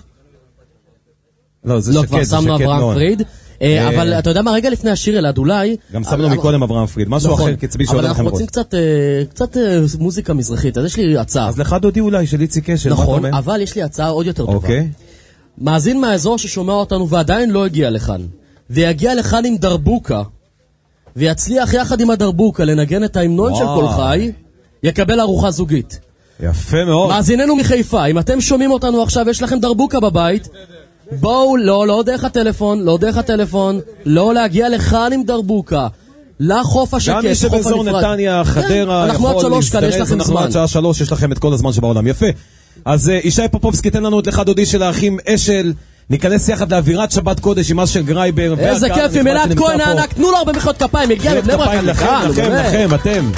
לא, זה לא, שקט, כבר זה שמנו שקט אברהם מאוד. פריד. אבל אתה יודע מה, רגע לפני השיר אלעד, אולי... גם שמנו מקודם אברהם פריד, משהו אחר קצבי שעולה לכם אבל אנחנו רוצים קצת מוזיקה מזרחית, אז יש לי הצעה. אז לך דודי אולי, של איציק קשל. נכון, אבל יש לי הצעה עוד יותר טובה. מאזין מהאזור ששומע אותנו ועדיין לא הגיע לכאן, ויגיע לכאן עם דרבוקה, ויצליח יחד עם הדרבוקה לנגן את ההמנון של כל חי, יקבל ארוחה זוגית. יפה מאוד. מאזיננו מחיפה, אם אתם שומעים אותנו עכשיו, יש לכם דרבוקה בבית, בואו, לא, לא דרך הטלפון, לא דרך הטלפון, לא להגיע לכאן עם דרבוקה, לחוף השקט, גם מי שבאזור נתניה, חדרה, אנחנו עד שלוש כאן, יש לכם זמן. אנחנו עד שעה שלוש, יש לכם את כל הזמן שבעולם. יפה. אז ישי פופובסקי, תן לנו את לך דודי של האחים אשל, ניכנס יחד לאווירת שבת קודש עם אס של גרייבר. איזה כיף, עם אלעד כהן הענק, תנו לו הרבה מחיאות כפיים, הגיע לבני ברק. לכם, לכם, לכם, אתם.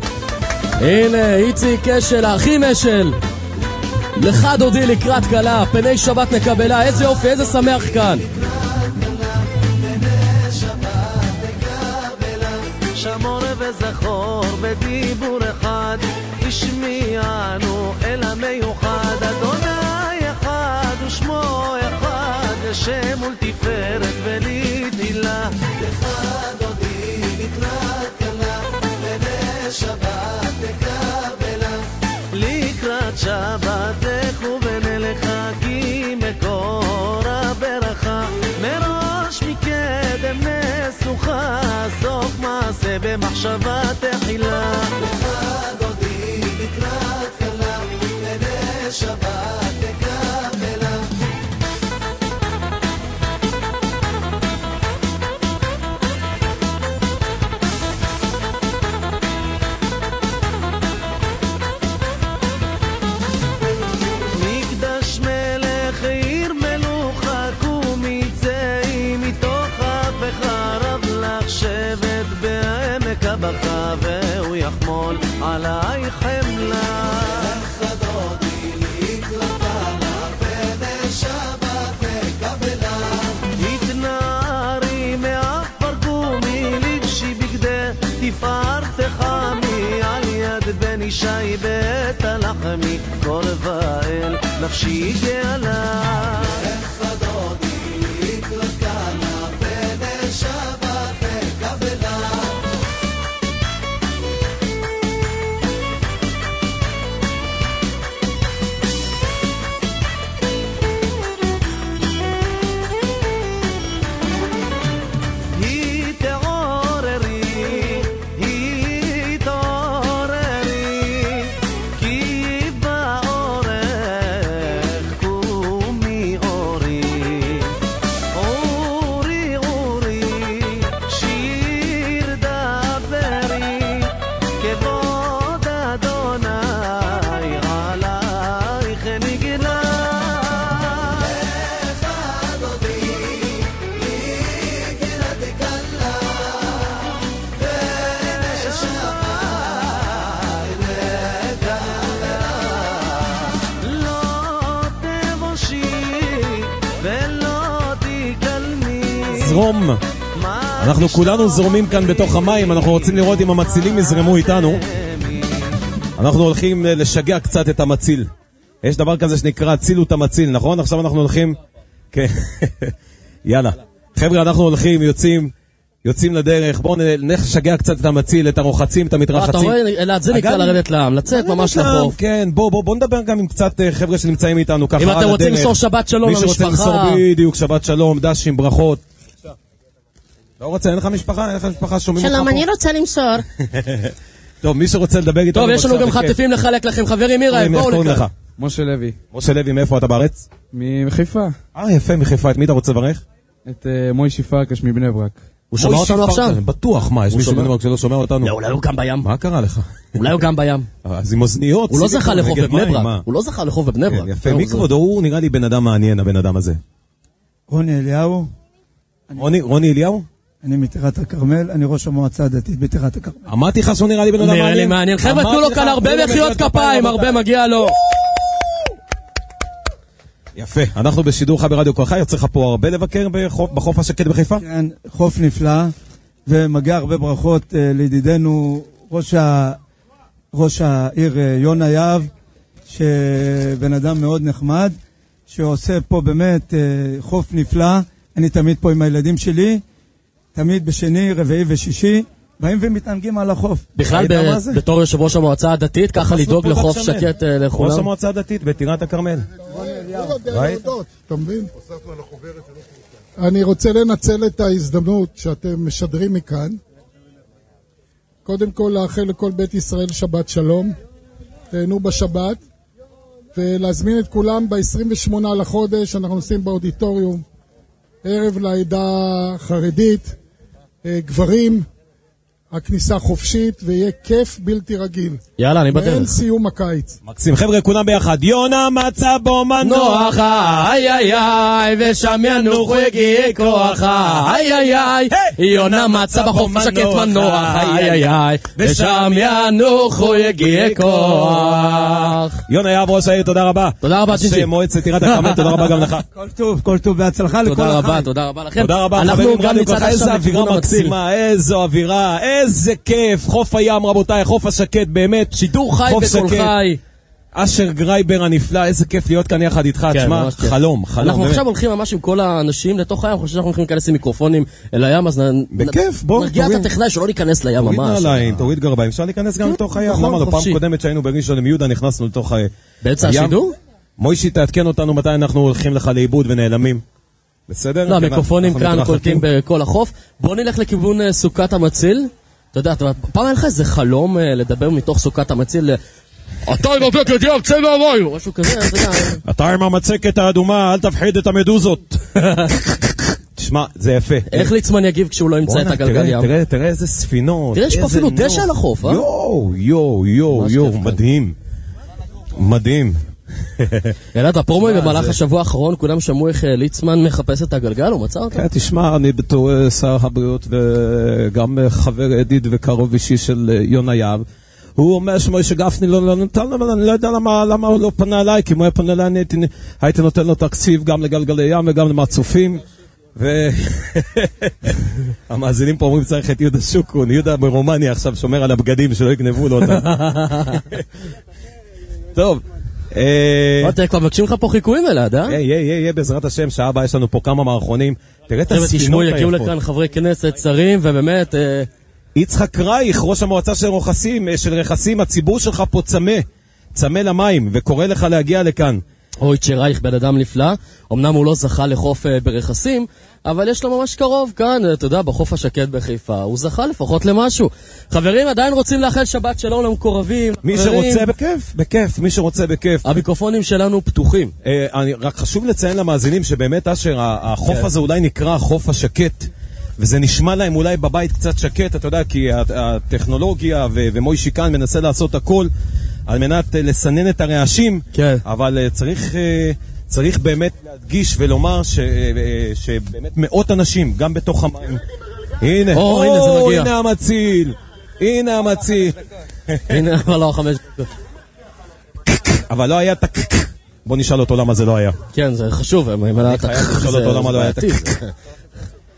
הנה, איציק קשל, האחים אשל. לך דודי לקראת קלה, פני שבת נקבלה, איזה יופי, איזה שמח כאן. שמור וזכור בדיבור אחד, השמיענו אל המיוחד, אדוני אחד ושמו אחד, לשם ולתפארת ולתהילה. לך דודי לקראת קלה, פני שבת נקבלה, לקראת שבת לכו ונלך, כי מקור הברכה מראש מקדם נסוכה, סוף מעשה במחשבה תחילה. לך דודי לקראת קלה, פני שבת נקבלה. מקדש מלך עיר מלוכה, קומי צאי מתוך אף חרב לך, שבט בעמק הבכה והוא יחמול עלי חמלה. לך דודי לקראת קלה, פני שבת נקבלה, התנערי מעפר קומי, לבשי בגדי תפארתך עמי, על יד בן ישי בית הלחמי, קורבה אל נפשי גאלה. לך דודי לקראת קלה, פני שבת נקבלה. לזרום. אנחנו כולנו זורמים כאן בתוך המים, אנחנו רוצים לראות אם המצילים יזרמו איתנו. אנחנו הולכים לשגע קצת את המציל. יש דבר כזה שנקרא צילו את המציל, נכון? עכשיו אנחנו הולכים... כן. יאללה. חבר'ה, אנחנו הולכים, יוצאים, יוצאים לדרך. בואו נשגע קצת את המציל, את הרוחצים, את המתרחצים. אתה רואה, אלעד, זה נקרא לרדת לעם, לצאת ממש לחוף. כן, בואו נדבר גם עם קצת חבר'ה שנמצאים איתנו ככה. אם אתם רוצים למסור שבת שלום למשפחה. מי שרוצה למסור בדיוק, שבת שלום, דשים, ברכות. לא רוצה, אין לך משפחה, אין לך משפחה, שומעים אותך פה. שלום, אני רוצה למסור. טוב, מי שרוצה לדבר איתנו... טוב, יש לנו גם חטפים לחלק לכם, חברים, מירה, בואו לכאן. משה לוי. משה לוי, מאיפה אתה בארץ? מחיפה. אה, יפה, מחיפה. את מי אתה רוצה לברך? את מוישי פרקש מבני ברק. הוא שומע אותנו עכשיו? בטוח, מה, יש מישהו מבני ברק שלא שומע אותנו? לא, אולי הוא גם בים. מה קרה לך? אולי הוא גם בים. אז עם אוזניות. הוא לא זכה לחוף בבני ברק. הוא לא זכה לחוף בבני ברק. יפה, מי כבודו? הוא נראה לי בן אדם מעניין, הבן אדם הזה. רוני אליהו. רוני אליהו? אני מטירת הכרמל, אני ראש המועצה הדתית בטירת הכרמל. אמרתי לך שהוא נראה לי בן אדם מעניין? נראה לי מעניין. חבר'ה, תנו לו כאן הרבה מחיאות כפיים, הרבה מגיע לו. יפה, אנחנו בשידור חי ברדיו כל חי, יוצא לך פה הרבה לבקר בחוף השקט בחיפה? כן, חוף נפלא, ומגיע הרבה ברכות לידידנו ראש העיר יונה יהב, שבן אדם מאוד נחמד, שעושה פה באמת חוף נפלא. אני תמיד פה עם הילדים שלי, תמיד בשני, רביעי ושישי, באים ומתענגים על החוף. בכלל, בתור יושב ראש המועצה הדתית, ככה לדאוג לחוף שקט לכולם. ראש המועצה הדתית בטירת הכרמל. אתה מבין? אני רוצה לנצל את ההזדמנות שאתם משדרים מכאן. קודם כל לאחל לכל בית ישראל שבת שלום. תהנו בשבת. ולהזמין את כולם ב-עשרים ושמונה לחודש, אנחנו נוסעים באודיטוריום. ערב לעדה חרדית, גברים, הכניסה חופשית, ויהיה כיף בלתי רגיל. יאללה, אני בדרך. ואין סיום הקיץ. מקסים, חבר'ה, כולם ביחד. יונה מצא בו מנוח, איי איי איי, ושם ינוחו יגיעי כוח, איי איי איי, יונה מצא בחוף שקט מנוח, איי איי איי, ושם ינוחו יגיעי כוח. יונה יהב, ראש העיר, תודה רבה. תודה רבה, צ'יצ'י. מועצת טירת הכרמל, תודה רבה גם לך. כל טוב, כל טוב, בהצלחה לכל החיים. תודה רבה, תודה רבה לכם. תודה רבה, אנחנו גם מצד עכשיו בכיוון המציל. איזו אווירה, איזה כיף, חוף הים רבותיי, חוף השקט, באמת. שידור חי בכל חי. אשר גרייבר הנפלא, איזה כיף להיות כאן יחד איתך, תשמע, חלום, חלום. אנחנו עכשיו הולכים ממש עם כל האנשים לתוך הים, אנחנו חושבים שאנחנו הולכים להיכנס עם מיקרופונים אל הים, אז נרגיע את הטכנאי שלא ניכנס לים ממש. תוריד נעליים, תוריד גרביים, אפשר להיכנס גם לתוך הים. למה לא? פעם קודמת שהיינו בראשון למיהודה נכנסנו לתוך הים. באמצע השידור? מוישי, תעדכן אותנו מתי אנחנו הולכים לך לאיבוד ונעלמים. בסדר? לא, המיקרופונים כאן קולטים בכל החוף. בואו נלך לכיוון סוכת המציל. אתה יודע, פעם היה לך איזה חלום לדבר מתוך סוכת המציל, אתה עם הבקת ים, צא מהמים, משהו כזה, אתה יודע. אתה עם המצקת האדומה, אל תפחיד את המדוזות. תשמע, זה יפה. איך ליצמן יגיב כשהוא לא ימצא את הגלגל ים? תראה, תראה איזה ספינות. תראה, יש פה אפילו דשא על החוף, אה? יואו, יואו, יואו, יואו, מדהים. מדהים. ילד, הפרומוי במהלך השבוע האחרון, כולם שמעו איך ליצמן מחפש את הגלגל, הוא מצא אותו? כן, תשמע, אני בתור שר הבריאות וגם חבר ידיד וקרוב אישי של יונה יהב, הוא אומר שמוישה גפני לא נתן, אבל אני לא יודע למה הוא לא פנה אליי, כי אם הוא היה פנה אליי, הייתי נותן לו תקציב גם לגלגלי ים וגם למצופים, והמאזינים פה אומרים צריך את יהודה שוקרון, יהודה ברומניה עכשיו שומר על הבגדים שלא יגנבו לו אותם. טוב. אתה כבר מבקשים לך פה חיקויים אלעד, אה? יהיה, יהיה, יהיה, בעזרת השם, שעה הבאה יש לנו פה כמה מערכונים. תראה את הספינות היפות. תשמעו, יגיעו לכאן חברי כנסת, שרים, ובאמת... יצחק רייך, ראש המועצה של רכסים, של רכסים, הציבור שלך פה צמא, צמא למים, וקורא לך להגיע לכאן. אוי, צ'רייך, בן אדם נפלא. אמנם הוא לא זכה לחוף ברכסים, אבל יש לו ממש קרוב כאן, אתה יודע, בחוף השקט בחיפה. הוא זכה לפחות למשהו. חברים, עדיין רוצים לאחל שבת שלום למקורבים. מי שרוצה בכיף, בכיף, מי שרוצה בכיף. המיקרופונים שלנו פתוחים. רק חשוב לציין למאזינים שבאמת, אשר, החוף הזה אולי נקרא חוף השקט. וזה נשמע להם אולי בבית קצת שקט, אתה יודע, כי הטכנולוגיה ומוישי כאן מנסה לעשות הכל על מנת לסנן את הרעשים, כן. אבל צריך, צריך באמת להדגיש ולומר ש, שבאמת מאות אנשים, גם בתוך המים. הנה, או, או, הנה זה מגיע. הנה המציל, הנה המציל. הנה, אבל לא חמש. אבל לא היה תק... בוא נשאל אותו למה זה לא היה. כן, זה חשוב. אני חייב לשאול אותו למה לא היה תק...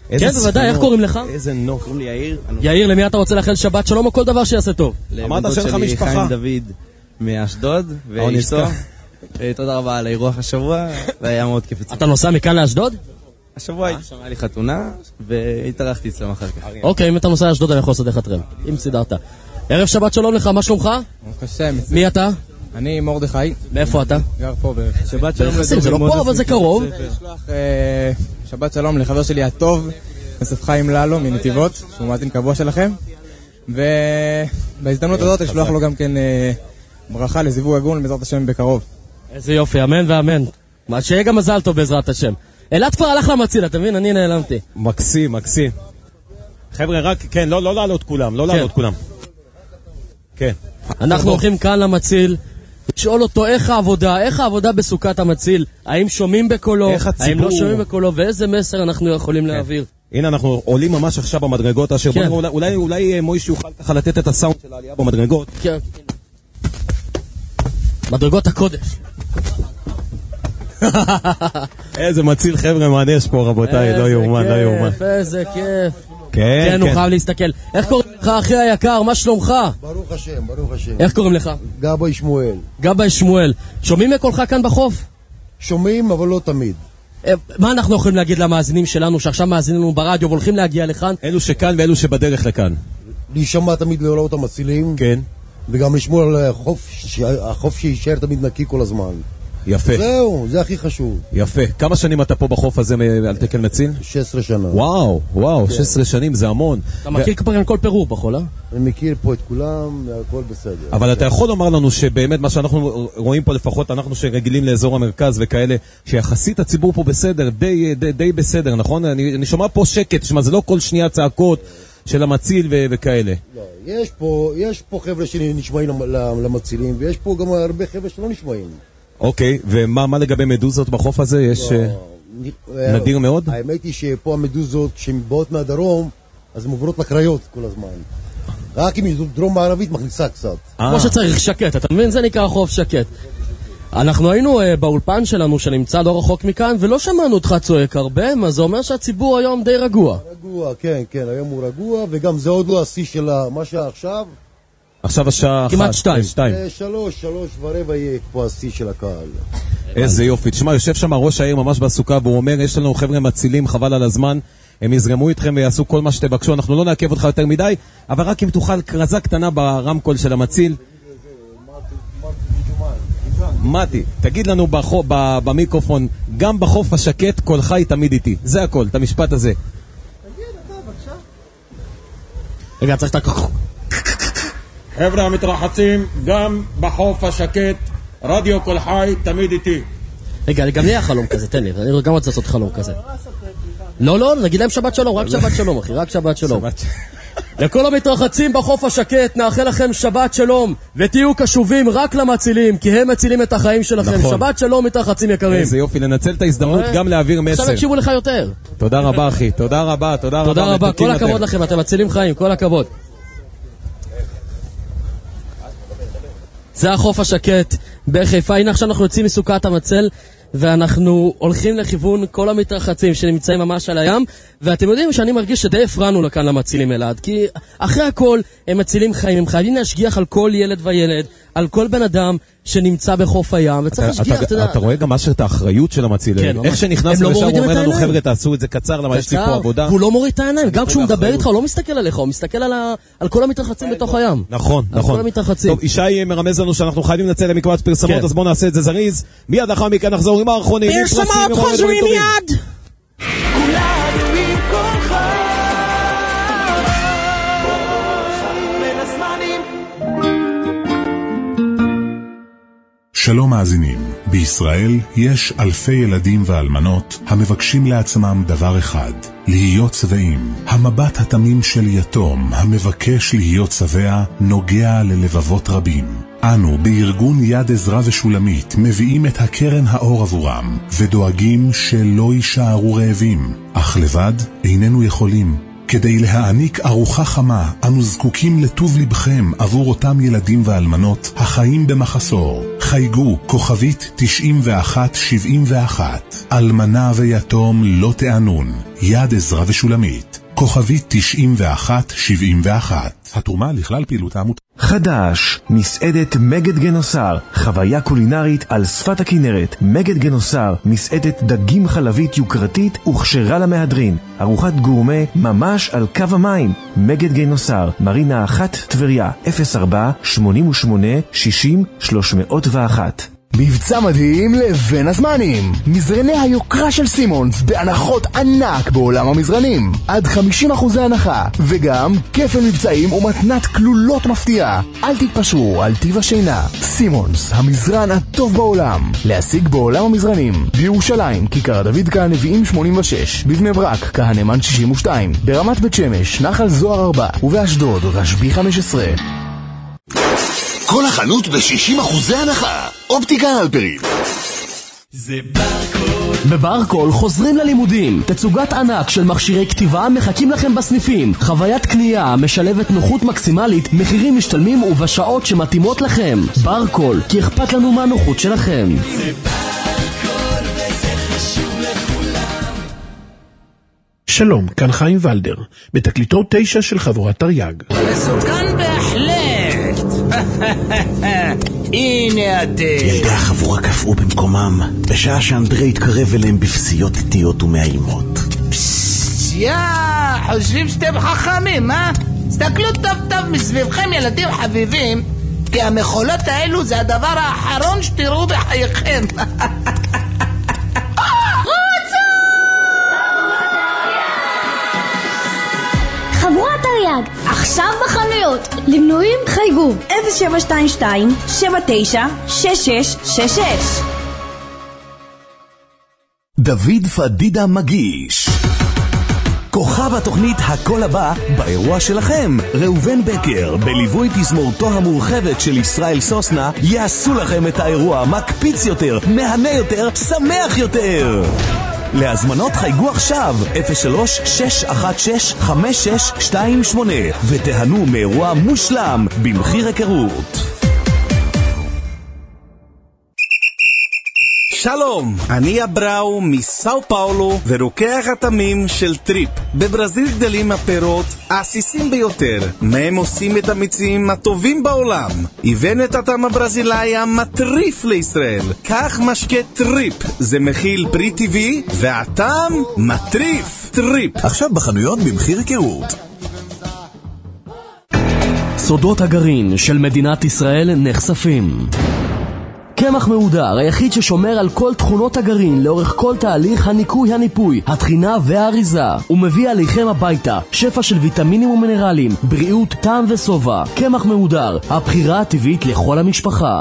כן, בוודאי, איך קוראים לך? איזה נוק, קוראים לי יאיר. יאיר, למי אתה רוצה לאחל שבת שלום או כל דבר שיעשה טוב? אמרת שאין לך משפחה. חיים דוד מאשדוד, ואישתו. תודה רבה על האירוח השבוע, והיה מאוד כיף. אתה נוסע מכאן לאשדוד? השבוע שמעה לי חתונה, והתארחתי אצלם אחר כך. אוקיי, אם אתה נוסע לאשדוד, אני יכול לעשות לך טרם, אם סידרת. ערב שבת שלום לך, מה שלומך? קשה, מצטער. מי אתה? אני מרדכי. מאיפה אתה? גר פה בשבת שלום. זה לא פה, אבל זה קרוב. שבת שלום לחבר שלי הטוב, יוסף חיים ללו מנתיבות, שהוא מאזין קבוע שלכם. ובהזדמנות הזאת אשלוח לו גם כן ברכה לזיווג הגון בעזרת השם בקרוב. איזה יופי, אמן ואמן. שיהיה גם מזל טוב בעזרת השם. אלעד כבר הלך למציל, אתה מבין? אני נעלמתי. מקסים, מקסים. חבר'ה, רק, כן, לא לעלות כולם, לא לעלות כולם. כן. אנחנו הולכים כאן למציל, לשאול אותו איך העבודה, איך העבודה בסוכת המציל, האם שומעים בקולו, האם לא שומעים בקולו, ואיזה מסר אנחנו יכולים להעביר. הנה, אנחנו עולים ממש עכשיו במדרגות, אשר בוא נראה, אולי, אולי מויש יוכל ככה לתת את הסאונד של העלייה במדרגות. כן. מדרגות הקודש. איזה מציל חבר'ה מענש פה רבותיי, לא יאומן, לא יאומן. איזה כיף. כן, כן, הוא חייב להסתכל. איך קוראים לך אחי היקר, מה שלומך? ברוך השם, ברוך השם. איך קוראים לך? גבאי שמואל. גבאי שמואל. שומעים מקולך כאן בחוף? שומעים, אבל לא תמיד. מה אנחנו יכולים להגיד למאזינים שלנו שעכשיו מאזינים לנו ברדיו והולכים להגיע לכאן? אלו שכאן ואלו שבדרך לכאן. להישמע תמיד לעלות המצילים. כן. וגם לשמור על החוף, החוף שישאר תמיד נקי כל הזמן. יפה. זהו, זה הכי חשוב. יפה. כמה שנים אתה פה בחוף הזה על תקן מציל? שש עשרה שנה. וואו, וואו, שש עשרה שנים זה המון. אתה מכיר כבר כל פירור בחול, אה? אני מכיר פה את כולם, הכל בסדר. אבל אתה יכול לומר לנו שבאמת מה שאנחנו רואים פה, לפחות אנחנו שרגילים לאזור המרכז וכאלה, שיחסית הציבור פה בסדר, די, די, די בסדר, נכון? אני, אני שומע פה שקט, שמה זה לא כל שנייה צעקות של המציל ו- וכאלה. לא, יש פה, יש פה חבר'ה שנשמעים למצילים, ויש פה גם הרבה חבר'ה שלא נשמעים. אוקיי, ומה מה לגבי מדוזות בחוף הזה? יש נדיר מאוד? האמת היא שפה המדוזות, כשהן באות מהדרום, אז הן עוברות לקריות כל הזמן. רק אם היא דרום מערבית מכניסה קצת. כמו שצריך שקט, אתה מבין? זה נקרא חוף שקט. אנחנו היינו באולפן שלנו שנמצא לא רחוק מכאן, ולא שמענו אותך צועק הרבה, מה זה אומר שהציבור היום די רגוע. רגוע, כן, כן, היום הוא רגוע, וגם זה עוד לא השיא של מה שעכשיו. עכשיו השעה כמעט שתיים. שלוש, שלוש ורבע יהיה פה השיא של הקהל. איזה יופי. תשמע, יושב שם ראש העיר ממש בסוכה, והוא אומר, יש לנו חבר'ה מצילים, חבל על הזמן, הם יזרמו איתכם ויעשו כל מה שתבקשו, אנחנו לא נעכב אותך יותר מדי, אבל רק אם תוכל קרזה קטנה ברמקול של המציל. מתי, תגיד לנו בחוף, במיקרופון, גם בחוף השקט, קולך היא תמיד איתי. זה הכל, את המשפט הזה. תגיד, אתה, בבקשה. רגע, צריך את הכוח. חבר'ה המתרחצים, גם בחוף השקט, רדיו כל חי, תמיד איתי. רגע, גם לי היה חלום כזה, תן לי, אני גם רוצה לעשות חלום כזה. לא, לא, נגיד להם שבת שלום, רק שבת שלום, אחי, רק שבת שלום. לכל המתרחצים בחוף השקט, נאחל לכם שבת שלום, ותהיו קשובים רק למצילים, כי הם מצילים את החיים שלכם. שבת שלום מתרחצים יקרים. איזה יופי, לנצל את ההזדמנות גם להעביר מסר. עכשיו הקשיבו לך יותר. תודה רבה, אחי, תודה רבה, תודה רבה. תודה רבה, כל הכבוד לכם, אתם מצילים חיים, כל הכבוד. זה החוף השקט בחיפה. הנה עכשיו אנחנו יוצאים מסוכת המצל ואנחנו הולכים לכיוון כל המתרחצים שנמצאים ממש על הים, ואתם יודעים שאני מרגיש שדי הפרענו לכאן למצילים אלעד, כי אחרי הכל הם מצילים חיים, הם חייבים להשגיח על כל ילד וילד, על כל בן אדם שנמצא בחוף הים, וצריך להשגיח, אתה יודע. אתה רואה גם משהו את האחריות של המציל, איך שנכנסנו לשם הוא אומר לנו חבר'ה תעשו את זה קצר, למה יש לי פה עבודה. והוא לא מוריד את העיניים, גם כשהוא מדבר איתך הוא לא מסתכל עליך, הוא מסתכל על כל המתרחצים בתוך הים. נכון, נכון. טוב, ישי מרמז לנו שאנחנו חייבים לצאת למקבץ פרסמות, אז בואו נעשה את זה זריז. מיד לאחר מכן נחזור עם האחרונים. פרסמות חוזרים מיד. כולנו עם כולך בין הזמנים. שלום מאזינים, בישראל יש אלפי ילדים ואלמנות המבקשים לעצמם דבר אחד, להיות שבעים. המבט התמים של יתום המבקש להיות שבע נוגע ללבבות רבים. אנו בארגון יד עזרא ושולמית מביאים את הקרן האור עבורם ודואגים שלא יישארו רעבים, אך לבד איננו יכולים. כדי להעניק ארוחה חמה, אנו זקוקים לטוב לבכם עבור אותם ילדים ואלמנות החיים במחסור. חייגו כוכבית תשעים ואחת שבעים ואחת. אלמנה ויתום לא תענון. יד עזרא ושולמית. כוכבית תשעים ואחת שבעים ואחת. התרומה לכלל פעילות העמותה. חדש, מסעדת מגד גנוסר, חוויה קולינרית על שפת הכנרת. מגד גנוסר, מסעדת דגים חלבית יוקרתית וכשרה למהדרין. ארוחת גורמה ממש על קו המים. מגד גנוסר, מרינה אחת טבריה, אפס ארבע שמונים ושמונה שישים שלוש מאות ואחת. מבצע מדהים לבין הזמנים. מזרני היוקרה של סימונס בהנחות ענק בעולם המזרנים. עד חמישים אחוז הנחה, וגם כפל מבצעים ומתנת כלולות מפתיעה. אל תתפשרו על טיב השינה. סימונס, המזרן הטוב בעולם. להשיג בעולם המזרנים. בירושלים, כיכר דוד כהנביאים שמונים ושש. בבני ברק, כהנמן שישים ושתיים. ברמת בית שמש, נחל זוהר ארבע. ובאשדוד, רשב"י חמש עשרה. כל החנות ב-שישים אחוז הנחה. אופטיקה הלפרין. זה ברקול. בברקול חוזרים ללימודים. תצוגת ענק של מכשירי כתיבה מחכים לכם בסניפים. חוויית קנייה משלבת נוחות מקסימלית, מחירים משתלמים ובשעות שמתאימות לכם. ברקול, כי אכפת לנו מהנוחות שלכם. זה ברקול וזה חשוב לכולם. שלום, כאן חיים ולדר, בתקליטו תשע של חבורת תרי"ג. מסוכן בהחלט. הנה אתם. ילדי החבורה קפאו במקומם, בשעה שאנדרי התקרב אליהם בפסיעות איטיות ומאיימות. פסס, יא, חושבים שאתם חכמים, אה? תסתכלו טוב טוב מסביבכם, ילדים חביבים, כי המחולות האלו זה הדבר האחרון שתראו בחייכם. חבורת תרי"ג, עכשיו בחנויות. למנויים חייגו אפס שבע שתיים שתיים שבע תשע שש שש שש שש. דוד פדידה מגיש כוכב התוכנית הכל הבא באירוע שלכם. ראובן בקר בליווי תזמורתו המורחבת של ישראל סוסנה יעשו לכם את האירוע מקפיץ יותר, מהנה יותר, שמח יותר. להזמנות חייגו עכשיו אפס שלוש שש אחת שש חמש שש שתיים שמונה ותהנו מאירוע מושלם במחיר היכרות. שלום, אני אבראו מסאו פאולו ורוקח התמים של טריפ. בברזיל גדלים הפירות העסיסים ביותר, מהם עושים את המיצים הטובים בעולם. הבאנו את הטעם הברזילאי המטריף לישראל. כך משקה טריפ, זה מכיל פרי טבעי והטעם מטריף. טריפ עכשיו בחנויות במחיר היכרות. סודות הגרעין של מדינת ישראל נחשפים. קמח מהודר, היחיד ששומר על כל תכונות הגרעין לאורך כל תהליך הניקוי הניפוי, התחינה והאריזה. הוא מביא עליכם הביתה שפע של ויטמינים ומינרלים, בריאות, טעם וסובה. קמח מהודר, הבחירה הטבעית לכל המשפחה.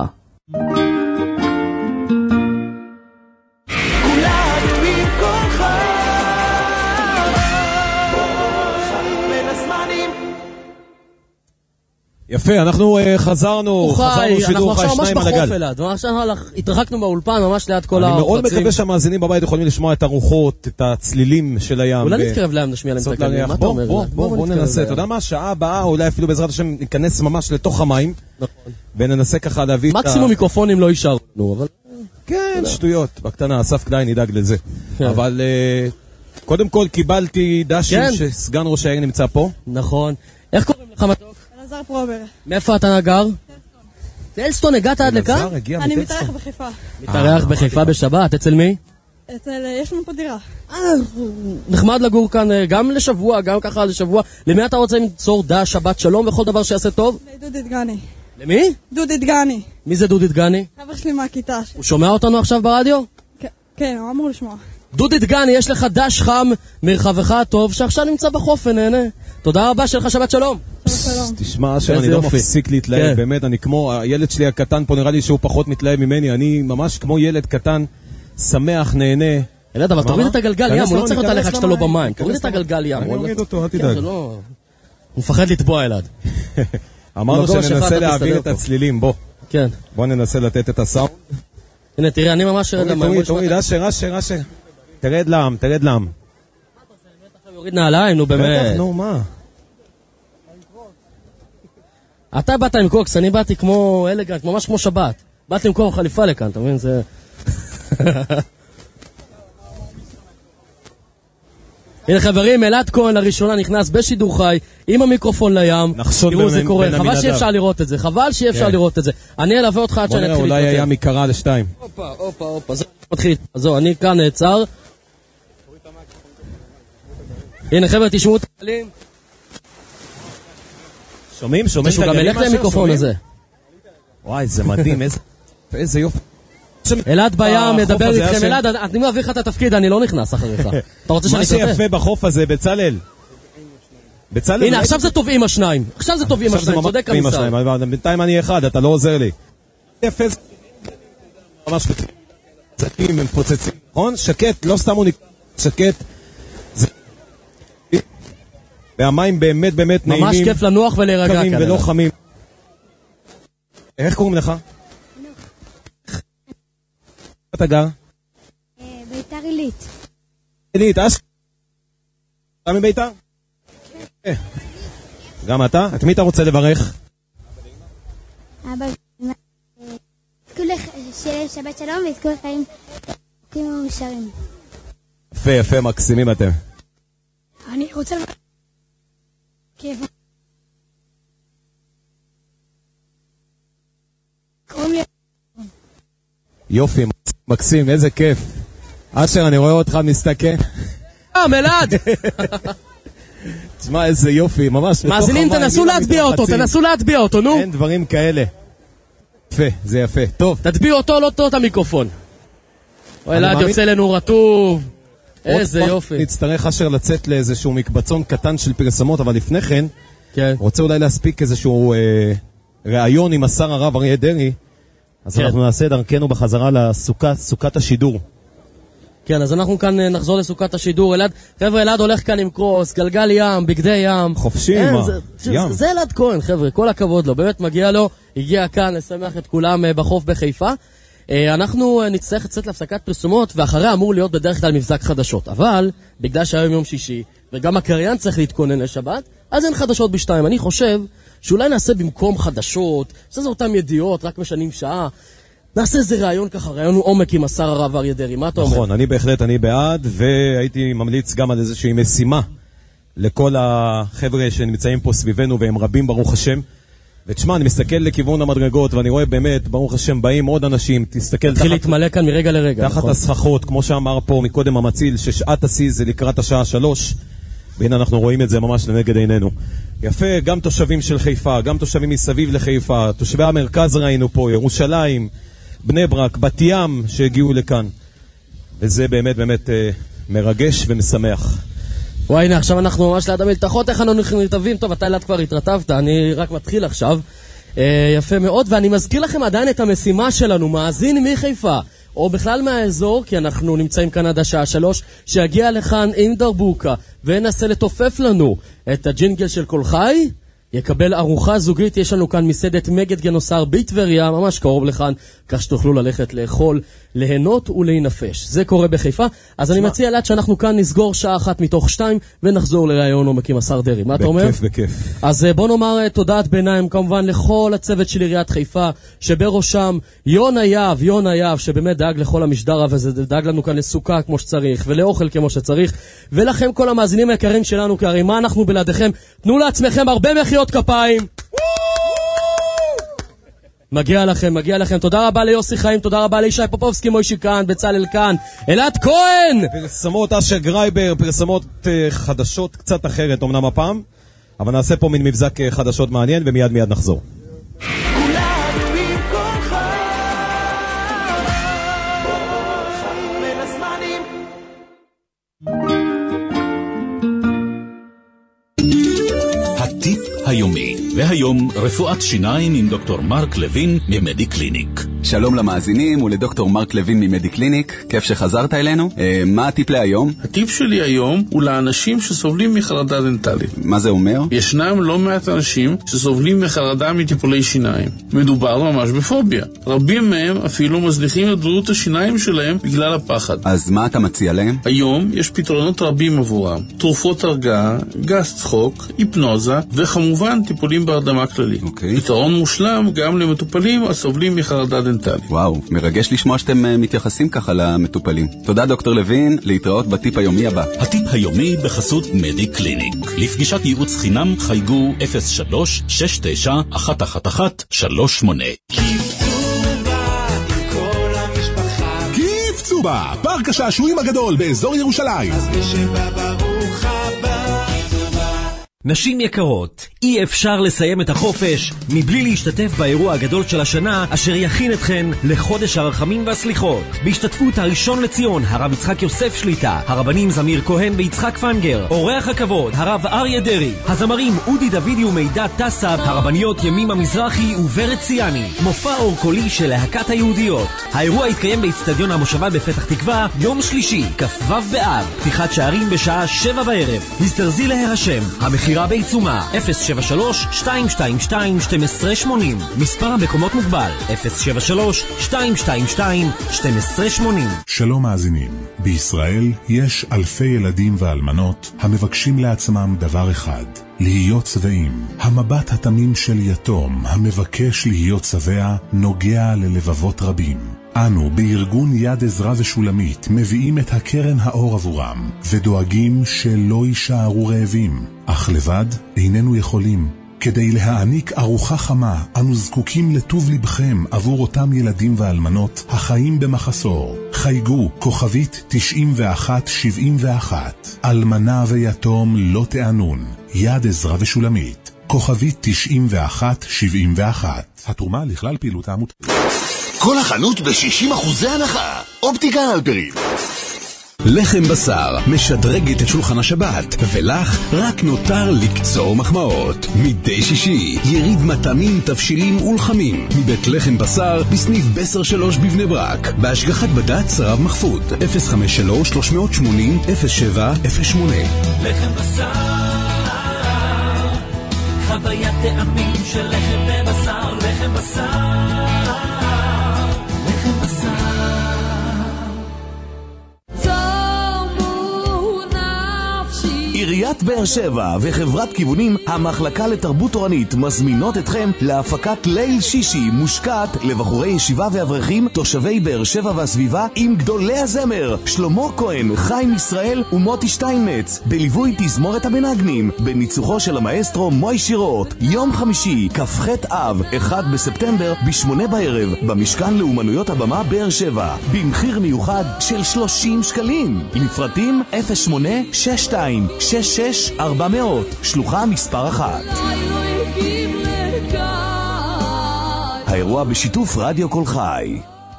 יפה, אנחנו uh, חזרנו, חזרנו שידור חי שניים על הגל. אנחנו ממש בחוף אלעד, התרחקנו באולפן ממש ליד כל הערוצים. אני מאוד הערוצים. מקווה שהמאזינים בבית יכולים לשמוע את הרוחות, את הצלילים של הים. אולי נתקרב להם, נשמיע להם את הגלים, מה אתה אומר? בוא, בוא, בוא ננסה, אתה יודע מה, שעה הבאה, אולי אפילו בעזרת השם ניכנס ממש לתוך המים, וננסה ככה להביא את ה... מקסימום מיקרופונים לא יישארנו, אבל... כן, שטויות, בקטנה, אסף קליין ידאג לזה. אבל קודם כל קיבלתי דשים שסגן ראש העיר נמצא פה. נכון. איך קוראים לך מתוק? אלעזר פרובר. מאיפה אתה נגר? טלסטון, הגעת עד לכאן? אני מתארח בחיפה. מתארח בחיפה בשבת, אצל מי? אצל, יש לנו פה דירה. נחמד לגור כאן גם לשבוע, גם ככה לשבוע. למי אתה רוצה למסור דש, שבת שלום וכל דבר שיעשה טוב? לדודי דגני. למי? דודי דגני. מי זה דודי דגני? חבר שלי מהכיתה. הוא שומע אותנו עכשיו ברדיו? כן, הוא אמור לשמוע. דודי דגני, יש לך דש חם מרחבך הטוב שעכשיו נמצא בחוף ונהנה. תודה רבה, שלך שבת שלום. תשמע, אשר, אני לא מפסיק להתלהב, באמת, אני כמו, הילד שלי הקטן פה נראה לי שהוא פחות מתלהב ממני, אני ממש כמו ילד קטן, שמח, נהנה. ילד, אבל תוריד את הגלגל ים, הוא לא צריך אותה לך כשאתה לא במים, תוריד את הגלגל ים. אני אוריד אותו, אל תדאג. הוא מפחד לטבוע ילד. אמרנו שננסה להבין את הצלילים, בוא. כן. בוא ננסה לתת את הסאונד. הנה, תראה, אני ממש ירד למים. תוריד, תוריד, אשר, אשר, אשר. תרד לעם, תרד לעם. תוריד נעליים, נו באמת. נו, מה? אתה באת עם קוקס, אני באתי כמו אלגנט, ממש כמו שבת. באתי עם כמו חליפה לכאן, אתה מבין? זה... הנה חברים, אלעד כהן לראשונה נכנס בשידור חי עם המיקרופון לים. תראו זה קורה, חבל שאי אפשר לראות את זה, חבל שאי אפשר לראות את זה. אני אלווה אותך עד שאני אתחיל להתפתח. אולי היה מקרה לשתיים. הופה, הופה, הופה, זה מתחיל. אז זהו, אני כאן נעצר. הנה חבר'ה, תשמעו את הקהלים. שומעים? שומעים את הגלים? הגלים? גם אלך למיקרופון הזה. וואי, זה מדהים, איזה יופי. אלעד בים, מדבר איתכם. אלעד, אני מעביר לך את התפקיד, אני לא נכנס אחריך. אתה רוצה שאני אתרפא? מה שיפה בחוף הזה, בצלאל. הנה, עכשיו זה טוב עם השניים. עכשיו זה טוב עם השניים, צודק המסר. בינתיים אני אחד, אתה לא עוזר לי. יפה, זה ממש פוצצים, הם פוצצים. נכון? שקט, לא סתם הוא נקרא. שקט. והמים באמת באמת נעימים. ממש כיף לנוח ולהירגע כאן. קרים ולא חמים. איך קוראים לך? אתה גר? ביתר עילית. עילית, אש... אתה מביתר? כן. גם אתה? את מי אתה רוצה לברך? אבא, שיהיה שבת שלום ויזכו לחיים חוקים ומאושרים. יפה, יפה, מקסימים אתם. אני רוצה לברך... כיף. קוראים לי... יופי, מקסים, איזה כיף. אשר, אני רואה אותך מסתכל. אה, מלעד! תשמע, איזה יופי, ממש. מאזינים, תנסו להטביע אותו, תנסו להטביע אותו, נו. אין דברים כאלה. יפה, זה יפה. טוב. תטביע אותו, לא טוב את המיקרופון. אלעד יוצא לנו רטוב. איזה יופי. נצטרך אשר לצאת לאיזשהו מקבצון קטן של פרסמות, אבל לפני כן, רוצה אולי להספיק איזשהו ראיון עם השר הרב אריה דרעי, אז אנחנו נעשה דרכנו בחזרה לסוכת השידור. כן, אז אנחנו כאן נחזור לסוכת השידור. אלעד, חבר'ה, אלעד הולך כאן עם קרוס, גלגל ים, בגדי ים. חופשי, מה? ים. זה אלעד כהן, חבר'ה, כל הכבוד לו, באמת מגיע לו, הגיע כאן לשמח את כולם בחוף בחיפה. אנחנו נצטרך לצאת להפסקת פרסומות, ואחריה אמור להיות בדרך כלל מבזק חדשות. אבל, בגלל שהיום יום שישי, וגם הקריין צריך להתכונן לשבת, אז אין חדשות בשתיים. אני חושב שאולי נעשה במקום חדשות, שזה אותם ידיעות, רק משנים שעה. נעשה איזה רעיון ככה, רעיון עומק עם השר הרב אריה דרעי. מה אתה אומר? נכון, אני בהחלט, אני בעד, והייתי ממליץ גם על איזושהי משימה לכל החבר'ה שנמצאים פה סביבנו, והם רבים ברוך השם. ותשמע, אני מסתכל לכיוון המדרגות, ואני רואה באמת, ברוך השם, באים עוד אנשים, תסתכל תחת... תתחיל להתמלא כאן מרגע לרגע. תחת הסככות, כמו שאמר פה מקודם המציל, ששעת השיא זה לקראת השעה שלוש, והנה אנחנו רואים את זה ממש לנגד עינינו. יפה, גם תושבים של חיפה, גם תושבים מסביב לחיפה, תושבי המרכז ראינו פה, ירושלים, בני ברק, בת ים שהגיעו לכאן. וזה באמת באמת אה, מרגש ומשמח. וואי, הנה, עכשיו אנחנו ממש ליד המלתחות, איך אנחנו נרטבים? טוב, אתה אלעד כבר התרטבת, אני רק מתחיל עכשיו. אה, יפה מאוד, ואני מזכיר לכם עדיין את המשימה שלנו, מאזין מחיפה, או בכלל מהאזור, כי אנחנו נמצאים כאן עד השעה שלוש, שיגיע לכאן עם דרבוקה, ונסה לתופף לנו את הג'ינגל של כל חי, יקבל ארוחה זוגית. יש לנו כאן מסעדת מגד גנוסר בטבריה, ממש קרוב לכאן, כך שתוכלו ללכת לאכול, ליהנות ולהינפש. זה קורה בחיפה, אז אני מציע לאט שאנחנו כאן נסגור שעה אחת מתוך שתיים, ונחזור לראיון עומק עם השר דרעי. מה אתה אומר? בכיף, בכיף. אז בוא נאמר תודעת ביניים כמובן לכל הצוות של עיריית חיפה, שבראשם יונה יהב, יונה יהב, שבאמת דאג לכל המשדר הזה, דאג לנו כאן לסוכה כמו שצריך, ולאוכל כמו שצריך, ולכם כל המאזינים היקרים שלנו, כי הרי מה אנחנו בלעדיכם? תנו לעצמכם הרבה מחיאות כפיים. מגיע לכם, מגיע לכם. תודה רבה ליוסי חיים, תודה רבה לישי פופובסקי, מוישי כאן, בצלאל כאן, אלעד כהן. פרסמות אשר גרייבר, פרסמות uh, חדשות קצת אחרת אמנם הפעם, אבל נעשה פה מין מבזק uh, חדשות מעניין, ומיד מיד נחזור. הטיפ היומי, והיום רפואת שיניים עם דוקטור מרק לוין ממדי קליניק. שלום למאזינים ולדוקטור מרק לוין ממדיקליניק, כיף שחזרת אלינו. אה, מה הטיפ להיום? הטיפ שלי היום הוא לאנשים שסובלים מחרדה דנטלית. מה זה אומר? ישנם לא מעט אנשים שסובלים מחרדה מטיפולי שיניים. מדובר ממש בפוביה. רבים מהם אפילו מזניחים את בריאות השיניים שלהם בגלל הפחד. אז מה אתה מציע להם? היום יש פתרונות רבים עבורם. תרופות הרגעה, גז צחוק, היפנוזה וכמובן טיפולים בהרדמה כללית. אוקיי. פתרון מושלם גם למטופלים הסובלים מחרדה דנטלית. וואו, מרגש לשמוע שאתם מתייחסים ככה למטופלים. תודה דוקטור לוין, להתראות בטיפ היומי הבא. הטיפ היומי בחסות מדיקליניק. לפגישת ייעוץ חינם חייגו אפס שלוש שש תשע אחת אחת אחת שלוש שמונה. כיף צובה, פארק השעשועים הגדול באזור ירושלים. אז מי שבא ברוך הבא. נשים יקרות, אי אפשר לסיים את החופש מבלי להשתתף באירוע הגדול של השנה אשר יכין אתכן לחודש הרחמים והסליחות. בהשתתפות הראשון לציון, הרב יצחק יוסף שליטה, הרבנים זמיר כהן ויצחק פנגר, אורח הכבוד, הרב אריה דרי, הזמרים אודי דוידי ומידע טסב, הרבניות ימימה מזרחי וברת ציאני, מופע אור קולי של להקת היהודיות. האירוע יתקיים באצטדיון המושבה בפתח תקווה יום שלישי, כ"ו באב, פתיחת שערים בשעה שבע בערב. הזדרזי להירשם, המחיר בעיצומה אפס שבע שלוש שתיים שתיים שתיים שתים עשרה שמונים. מספר המקומות מוגבל אפס שבע שלוש שתיים שתיים שתיים שתים עשרה שמונים. שלום מאזינים, בישראל יש אלפי ילדים ואלמנות המבקשים לעצמם דבר אחד, להיות שבעים. המבט התמים של יתום המבקש להיות שבע נוגע ללבבות רבים. אנו בארגון יד עזרא ושולמית מביאים את הקרן האור עבורם ודואגים שלא יישארו רעבים, אך לבד איננו יכולים. כדי להעניק ארוחה חמה אנו זקוקים לטוב לבכם עבור אותם ילדים ואלמנות החיים במחסור. חייגו כוכבית תשעים ואחת שבעים ואחת. אלמנה ויתום לא תענון. יד עזרא ושולמית כוכבית תשעים ואחת שבעים ואחת. התרומה לכלל פעילות העמותה. כל החנות ב-שישים אחוזי הנחה. אופטיקה הלפרין. לחם בשר משדרגת את שולחן השבת, ולך רק נותר לקצור מחמאות. מדי שישי יריד מטעמים, תבשילים ולחמים מבית לחם בשר בסניף בסר שלוש בבני ברק, בהשגחת בד"ץ רב מחפוד. אפס חמש שלוש שלוש שמונים אפס שבע אפס שמונה. לחם בשר, חוויית טעמים של לחם ובשר. לחם בשר, לחם בשר. עיריית באר שבע וחברת כיוונים המחלקה לתרבות תורנית מזמינות אתכם להפקת ליל שישי מושקעת לבחורי ישיבה ואברכים תושבי באר שבע והסביבה עם גדולי הזמר שלמה כהן, חיים ישראל ומוטי שטיינמץ בליווי תזמורת המנגנים בניצוחו של המאסטרו מוי שירות. יום חמישי כ"ח אב אחד בספטמבר בשמונה בערב במשכן לאומנויות הבמה באר שבע במחיר מיוחד של שלושים שקלים. לפרטים אפס שמונה שש שתיים שש שש ארבע מאות, שלוחה מספר אחת. האירוע בשיתוף רדיו כל חי.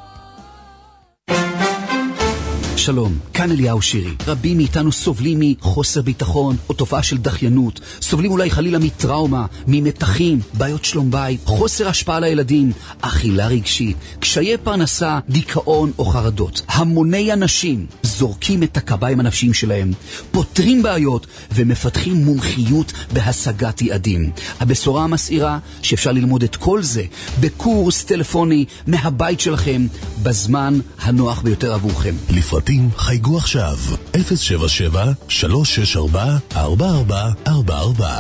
שלום, כאן אליהו שירי. רבים מאיתנו סובלים מחוסר ביטחון או תופעה של דחיינות. סובלים אולי חלילה מטראומה, ממתחים, בעיות שלום בית, חוסר השפעה לילדים, אכילה רגשית, קשיי פרנסה, דיכאון או חרדות. המוני אנשים זורקים את הקביים הנפשיים שלהם, פותרים בעיות ומפתחים מומחיות בהשגת יעדים. הבשורה המסעירה שאפשר ללמוד את כל זה בקורס טלפוני מהבית שלכם בזמן הנוח ביותר עבורכם. לפרטים חייגו עכשיו אפס שבע שבע שלוש שש ארבע ארבע ארבע ארבע ארבע.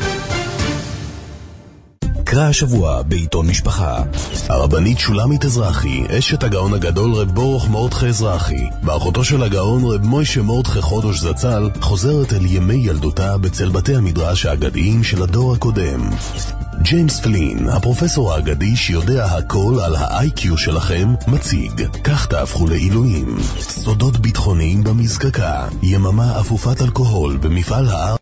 קרא השבוע בעיתון משפחה. הרבנית שולמית אזרחי, אשת הגאון הגדול רב ברוך מורדכי אזרחי, באחותו של הגאון רב מוישה מורדכי חודש זצ"ל, חוזרת אל ימי ילדותה בצל בתי המדרש האגדיים של הדור הקודם. ג'יימס פלין, הפרופסור האגדי שיודע הכל על ה-איי קיו שלכם, מציג כך תהפכו לעילויים. סודות ביטחוניים במזקקה, יממה אפופת אלכוהול במפעל האר